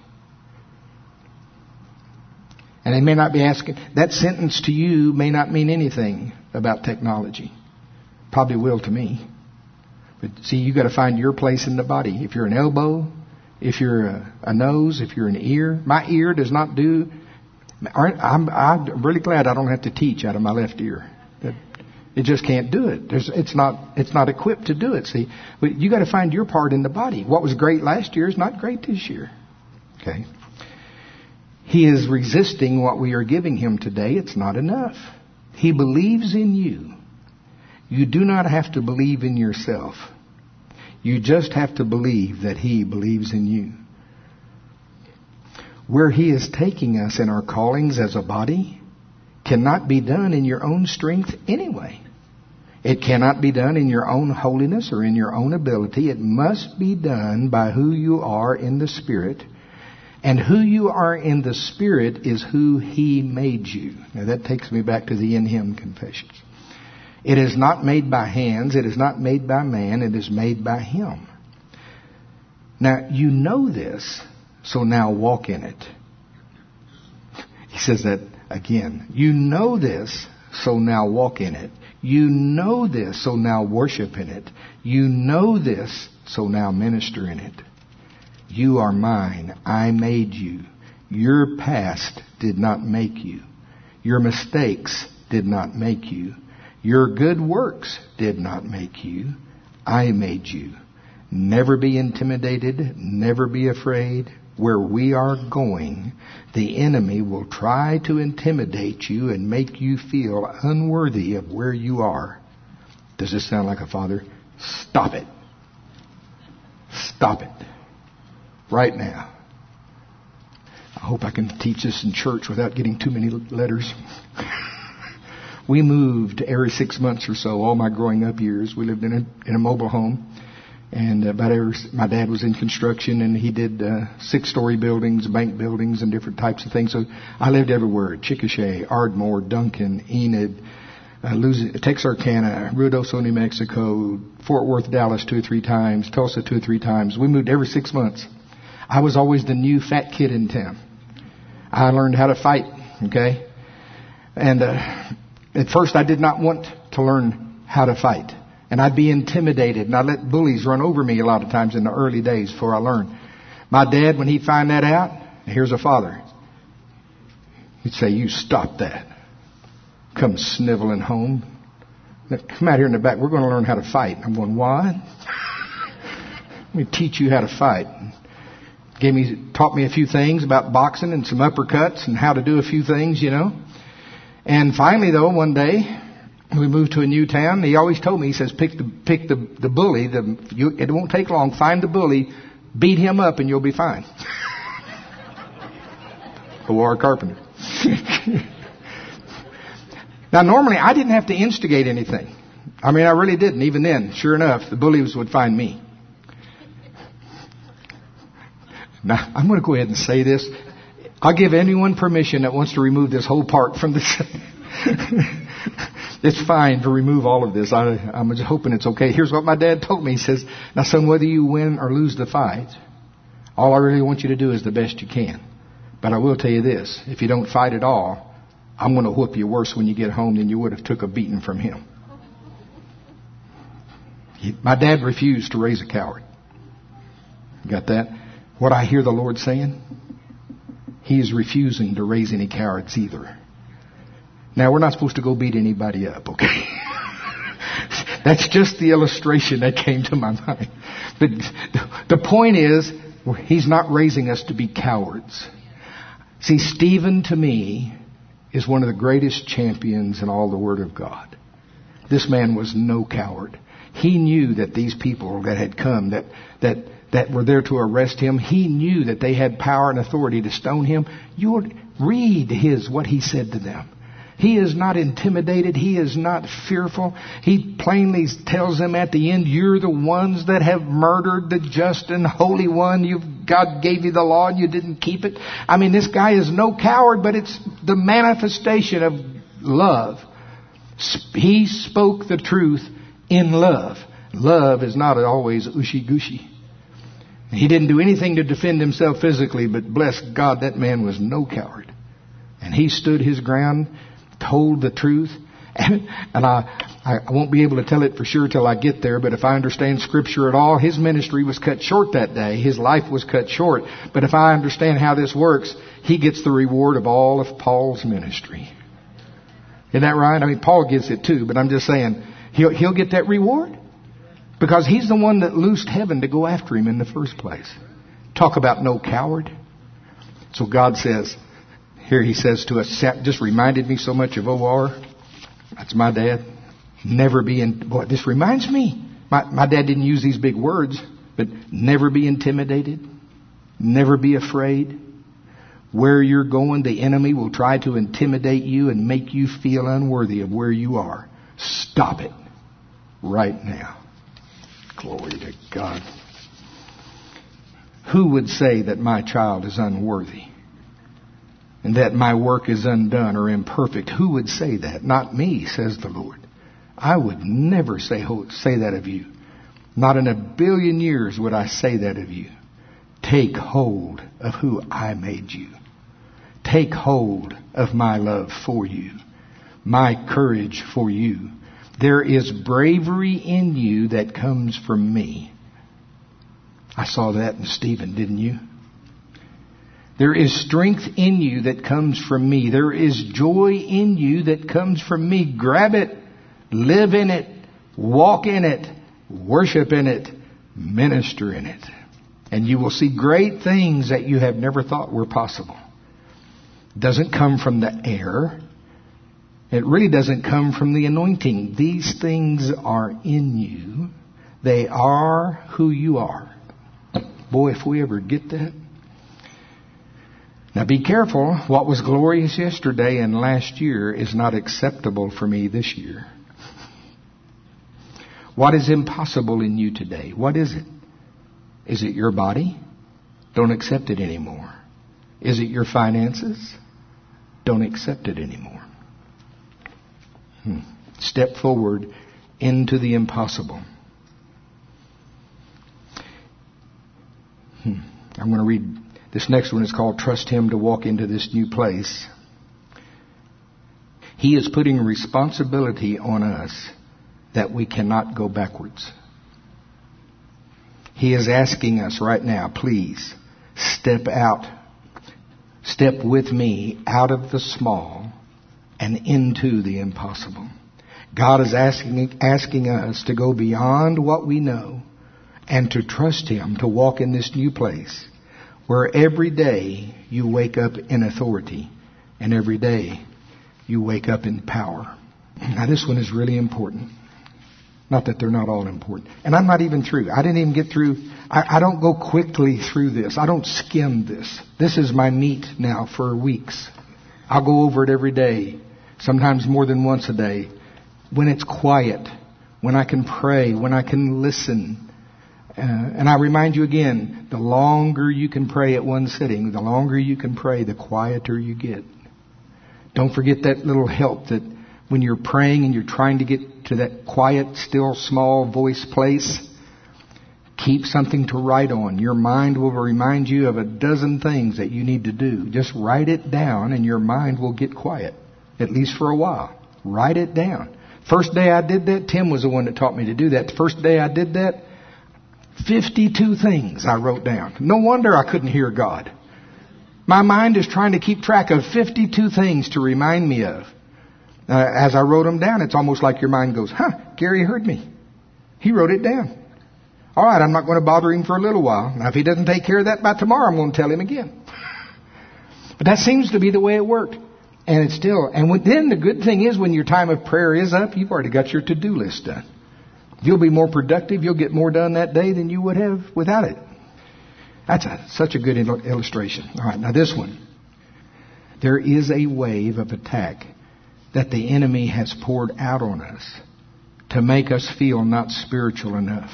And they may not be asking, that sentence to you may not mean anything about technology. Probably will to me. But see, you got to find your place in the body. If you're an elbow, if you're a nose, if you're an ear. My ear does not do... I'm really glad I don't have to teach out of my left ear. It just can't do it. It's not equipped to do it. See, but you got to find your part in the body. What was great last year is not great this year. Okay. He is resisting what we are giving him today. It's not enough. He believes in you. You do not have to believe in yourself. You just have to believe that he believes in you. Where he is taking us in our callings as a body cannot be done in your own strength anyway. It cannot be done in your own holiness or in your own ability. It must be done by who you are in the Spirit. And who you are in the Spirit is who he made you. Now that takes me back to the in him confessions. It is not made by hands. It is not made by man. It is made by him. Now, you know this, so now walk in it. He says that again. You know this, so now walk in it. You know this, so now worship in it. You know this, so now minister in it. You are mine. I made you. Your past did not make you. Your mistakes did not make you. Your good works did not make you. I made you. Never be intimidated. Never be afraid. Where we are going, the enemy will try to intimidate you and make you feel unworthy of where you are. Does this sound like a father? Stop it. Stop it. Right now. I hope I can teach this in church without getting too many letters. We moved every 6 months or so, all my growing up years. We lived in a mobile home. And my dad was in construction, and he did 6-story buildings, bank buildings, and different types of things. So I lived everywhere: Chickasha, Ardmore, Duncan, Enid, Texarkana, Ruidoso, New Mexico, Fort Worth, Dallas 2 or 3 times, Tulsa 2 or 3 times. We moved every 6 months. I was always the new fat kid in town. I learned how to fight, okay? And at first I did not want to learn how to fight. And I'd be intimidated, and I'd let bullies run over me a lot of times in the early days before I learned. My dad, when he'd find that out, here's a father. He'd say, you stop that. Come sniveling home. Come out here in the back. We're going to learn how to fight. I'm going, what? Let me teach you how to fight. Taught me a few things about boxing and some uppercuts and how to do a few things, And finally, though, one day, We moved to a new town. He always told me, he says, pick the bully. It won't take long. Find the bully, beat him up, and you'll be fine. O.R. Carpenter. Now, normally, I didn't have to instigate anything. I mean, I really didn't. Even then, sure enough, the bullies would find me. Now, I'm going to go ahead and say this. I'll give anyone permission that wants to remove this whole part from this. It's fine to remove all of this. I'm just hoping it's okay. Here's what my dad told me. He says, now, son, whether you win or lose the fight, all I really want you to do is the best you can. But I will tell you this. If you don't fight at all, I'm going to whoop you worse when you get home than you would have took a beating from him. My dad refused to raise a coward. Got that? What I hear the Lord saying? He is refusing to raise any cowards either. Now, we're not supposed to go beat anybody up, okay? That's just the illustration that came to my mind. But the point is, He's not raising us to be cowards. See, Stephen, to me, is one of the greatest champions in all the Word of God. This man was no coward. He knew that these people that had come, that were there to arrest him, he knew that they had power and authority to stone him. You would read what he said to them. He is not intimidated. He is not fearful. He plainly tells them at the end, you're the ones that have murdered the just and holy one. God gave you the law and you didn't keep it. I mean, this guy is no coward, but it's the manifestation of love. He spoke the truth in love. Love is not always ushy-gushy. He didn't do anything to defend himself physically, but bless God, that man was no coward. And he stood his ground, told the truth. And I won't be able to tell it for sure till I get there, but if I understand Scripture at all, his ministry was cut short that day. His life was cut short. But if I understand how this works, he gets the reward of all of Paul's ministry. Isn't that right? I mean, Paul gets it too, but I'm just saying, he'll get that reward. Because he's the one that loosed heaven to go after him in the first place. Talk about no coward. So God says, here he says to us, just reminded me so much of O.R. That's my dad. Never be boy, this reminds me. My dad didn't use these big words, but never be intimidated. Never be afraid. Where you're going, the enemy will try to intimidate you and make you feel unworthy of where you are. Stop it right now. Glory to God. Who would say that my child is unworthy and that my work is undone or imperfect? Who would say that? Not me, says the Lord. I would never say that of you. Not in a billion years would I say that of you. Take hold of who I made you. Take hold of my love for you, my courage for you. There is bravery in you that comes from me. I saw that in Stephen, didn't you? There is strength in you that comes from me. There is joy in you that comes from me. Grab it, live in it, walk in it, worship in it, minister in it. And you will see great things that you have never thought were possible. It doesn't come from the air. It really doesn't come from the anointing. These things are in you. They are who you are. Boy, if we ever get that. Now be careful. What was glorious yesterday and last year is not acceptable for me this year. What is impossible in you today? What is it? Is it your body? Don't accept it anymore. Is it your finances? Don't accept it anymore. Step forward into the impossible. I'm going to read this next one. Is called Trust Him to Walk into This New Place. He is putting responsibility on us that we cannot go backwards. He is asking us right now, please step out. Step with me out of the small and into the impossible. God is asking us to go beyond what we know and to trust Him to walk in this new place where every day you wake up in authority and every day you wake up in power. Now this one is really important. Not that they're not all important. And I'm not even through. I didn't even get through. I don't go quickly through this. I don't skim this. This is my meat now for weeks. I'll go over it every day. Sometimes more than once a day. When it's quiet. When I can pray. When I can listen. And I remind you again, the longer you can pray at one sitting, the longer you can pray, the quieter you get. Don't forget that little help that when you're praying and you're trying to get to that quiet, still, small voice place, keep something to write on. Your mind will remind you of a dozen things that you need to do. Just write it down and your mind will get quiet, at least for a while. Write it down. First day I did that, Tim was the one that taught me to do that. The first day I did that, 52 things I wrote down. No wonder I couldn't hear God. My mind is trying to keep track of 52 things to remind me of. As I wrote them down, it's almost like your mind goes, Gary heard me. He wrote it down. All right, I'm not going to bother him for a little while. Now, if he doesn't take care of that by tomorrow, I'm going to tell him again. But that seems to be the way it worked. And it's still, and then the good thing is when your time of prayer is up, you've already got your to-do list done. You'll be more productive. You'll get more done that day than you would have without it. That's such a good illustration. All right, now this one. There is a wave of attack that the enemy has poured out on us to make us feel not spiritual enough.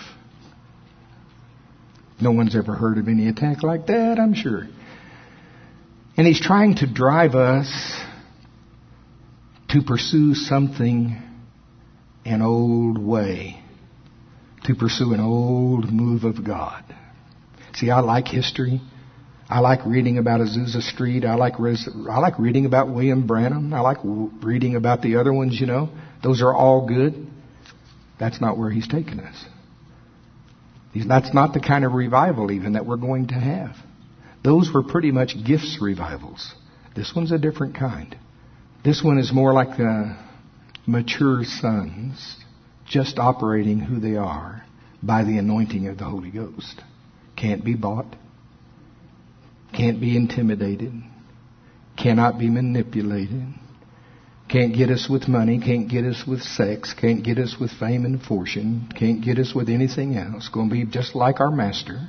No one's ever heard of any attack like that, I'm sure. And he's trying to drive us to pursue something an old way, to pursue an old move of God. See, I like history. I like reading about Azusa Street. I like reading about William Branham. I like reading about the other ones, you know. Those are all good. That's not where he's taken us. That's not the kind of revival even that we're going to have. Those were pretty much gifts revivals. This one's a different kind. This one is more like mature sons just operating who they are by the anointing of the Holy Ghost. Can't be bought. Can't be intimidated. Cannot be manipulated. Can't get us with money. Can't get us with sex. Can't get us with fame and fortune. Can't get us with anything else. Going to be just like our Master.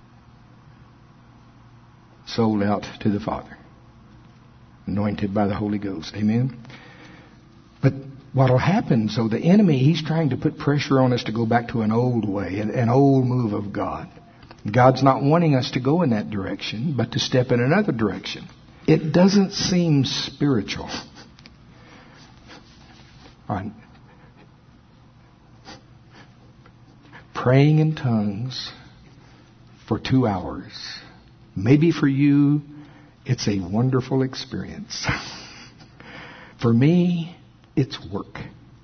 Sold out to the Father. Anointed by the Holy Ghost. Amen? But what will happen, so the enemy, he's trying to put pressure on us to go back to an old way, an old move of God. God's not wanting us to go in that direction, but to step in another direction. It doesn't seem spiritual. Praying in tongues for 2 hours. Maybe for you, it's a wonderful experience. For me, it's work.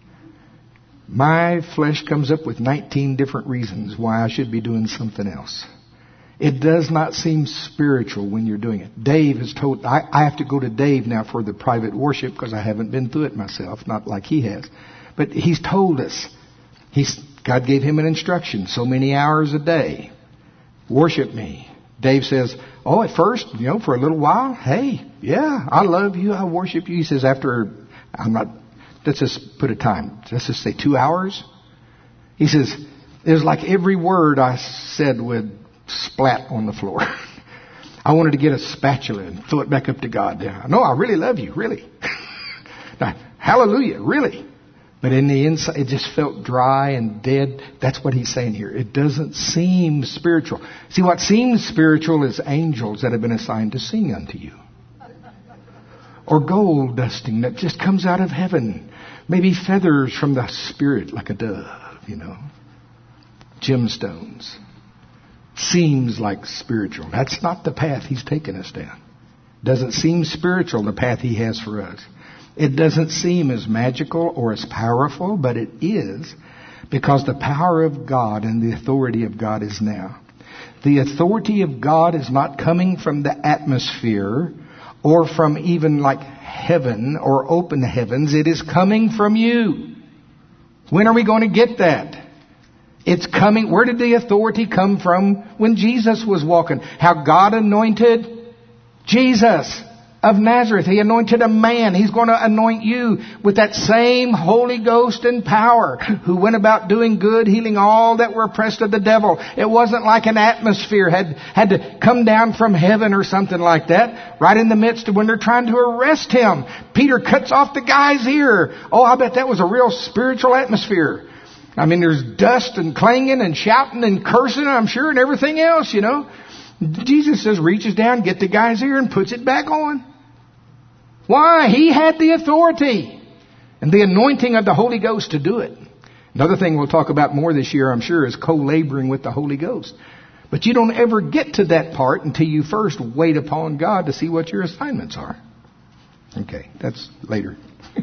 My flesh comes up with 19 different reasons why I should be doing something else. It does not seem spiritual when you're doing it. Dave has told, I have to go to Dave now for the private worship because I haven't been through it myself, not like he has. But he's told us, God gave him an instruction, so many hours a day, worship me. Dave says, at first, for a little while, hey, yeah, I love you, I worship you. He says, let's just put a time. Let's just say 2 hours. He says, it was like every word I said would splat on the floor. I wanted to get a spatula and throw it back up to God. No, I really love you, really. Now, hallelujah, really. But in the inside, it just felt dry and dead. That's what he's saying here. It doesn't seem spiritual. See, what seems spiritual is angels that have been assigned to sing unto you. Or gold dusting that just comes out of heaven. Maybe feathers from the Spirit like a dove, Gemstones. Seems like spiritual. That's not the path he's taken us down. Doesn't seem spiritual, the path he has for us. It doesn't seem as magical or as powerful, but it is, because the power of God and the authority of God is now. The authority of God is not coming from the atmosphere or from even like heaven or open heavens. It is coming from you. When are we going to get that? It's coming. Where did the authority come from when Jesus was walking? How God anointed Jesus. of Nazareth. He anointed a man. He's going to anoint you with that same Holy Ghost and power, who went about doing good, healing all that were oppressed of the devil. It wasn't like an atmosphere had to come down from heaven or something like that. Right in the midst of when they're trying to arrest him, Peter cuts off the guy's ear. Oh, I bet that was a real spiritual atmosphere. I mean, there's dust and clanging and shouting and cursing, I'm sure, and everything else, you know. Jesus says, reaches down, get the guy's ear and puts it back on. Why? He had the authority and the anointing of the Holy Ghost to do it. Another thing we'll talk about more this year, I'm sure, is co-laboring with the Holy Ghost. But you don't ever get to that part until you first wait upon God to see what your assignments are. Okay, that's later.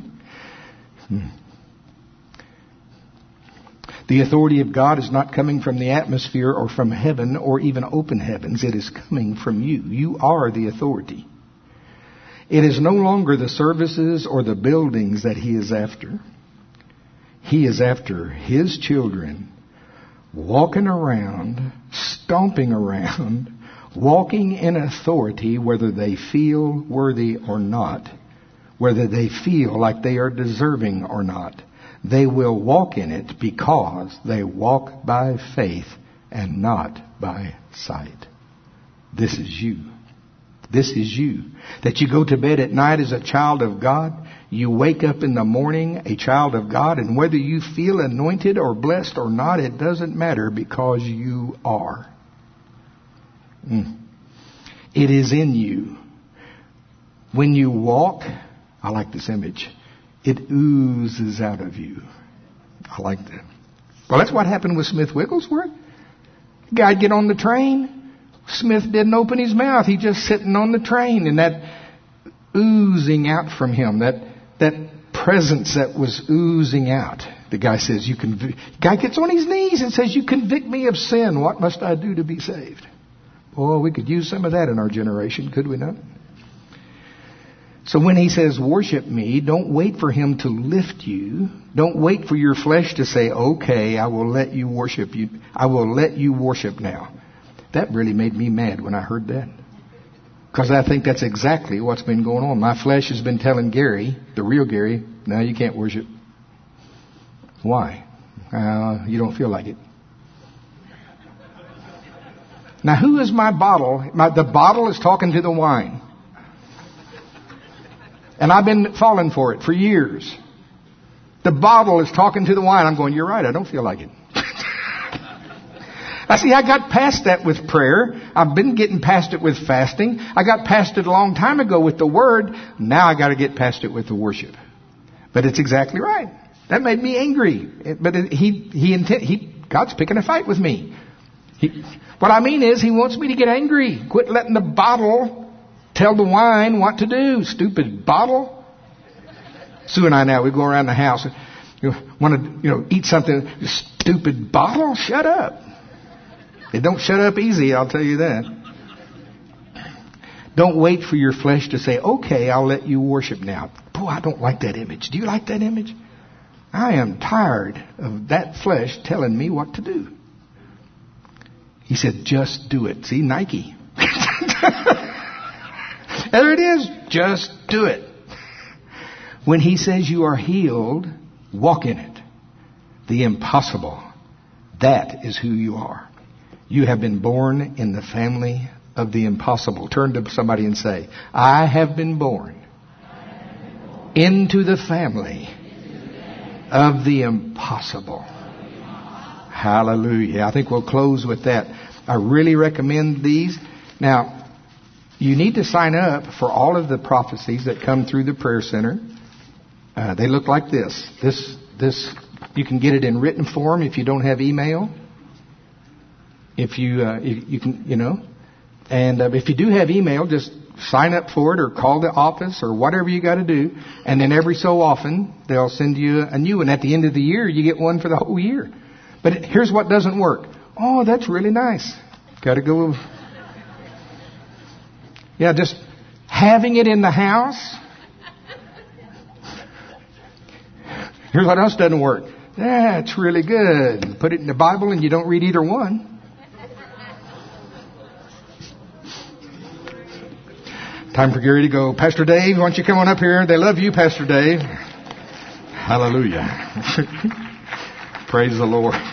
The authority of God is not coming from the atmosphere or from heaven or even open heavens. It is coming from you. You are the authority. It is no longer the services or the buildings that He is after. He is after His children walking around, stomping around, walking in authority, whether they feel worthy or not, whether they feel like they are deserving or not. They will walk in it because they walk by faith and not by sight. This is you. This is you. That you go to bed at night as a child of God. You wake up in the morning a child of God. And whether you feel anointed or blessed or not, it doesn't matter because you are. It is in you. When you walk, I like this image. It oozes out of you. I like that. Well, that's what happened with Smith Wigglesworth. The guy'd get on the train. Smith didn't open his mouth. He just sitting on the train, and that oozing out from him, that presence that was oozing out. The guy says, guy gets on his knees and says, "You convict me of sin. What must I do to be saved?" Oh, we could use some of that in our generation, could we not? So when He says, worship me, don't wait for Him to lift you. Don't wait for your flesh to say, okay, I will let you worship you. I will let you worship now. That really made me mad when I heard that. Because I think that's exactly what's been going on. My flesh has been telling Gary, the real Gary, no, you can't worship. Why? You don't feel like it. Now, who is my bottle? The bottle is talking to the wine. And I've been falling for it for years. The bottle is talking to the wine. I'm going, you're right, I don't feel like it. I see, I got past that with prayer. I've been getting past it with fasting. I got past it a long time ago with the Word. Now I got to get past it with the worship. But it's exactly right. That made me angry. But God's picking a fight with me. What I mean is, He wants me to get angry. Quit letting the bottle tell the wine what to do. Stupid bottle. Sue and I now, we go around the house. You want to, eat something. Stupid bottle. Shut up. It don't shut up easy, I'll tell you that. Don't wait for your flesh to say, okay, I'll let you worship now. Boy, I don't like that image. Do you like that image? I am tired of that flesh telling me what to do. He said, just do it. See, Nike. There it is. Just do it. When He says you are healed, walk in it. The impossible. That is who you are. You have been born in the family of the impossible. Turn to somebody and say, I have been born into the family of the impossible. Hallelujah. I think we'll close with that. I really recommend these. Now, you need to sign up for all of the prophecies that come through the prayer center. They look like this. This you can get it in written form if you don't have email. If you can, and if you do have email, just sign up for it or call the office or whatever you got to do. And then every so often, they'll send you a new one. At the end of the year, you get one for the whole year. But here's what doesn't work. Oh, that's really nice. Got to go. Yeah, just having it in the house. Here's what else doesn't work. That's really good. Put it in the Bible and you don't read either one. Time for Gary to go. Pastor Dave, why don't you come on up here? They love you, Pastor Dave. Hallelujah. Praise the Lord.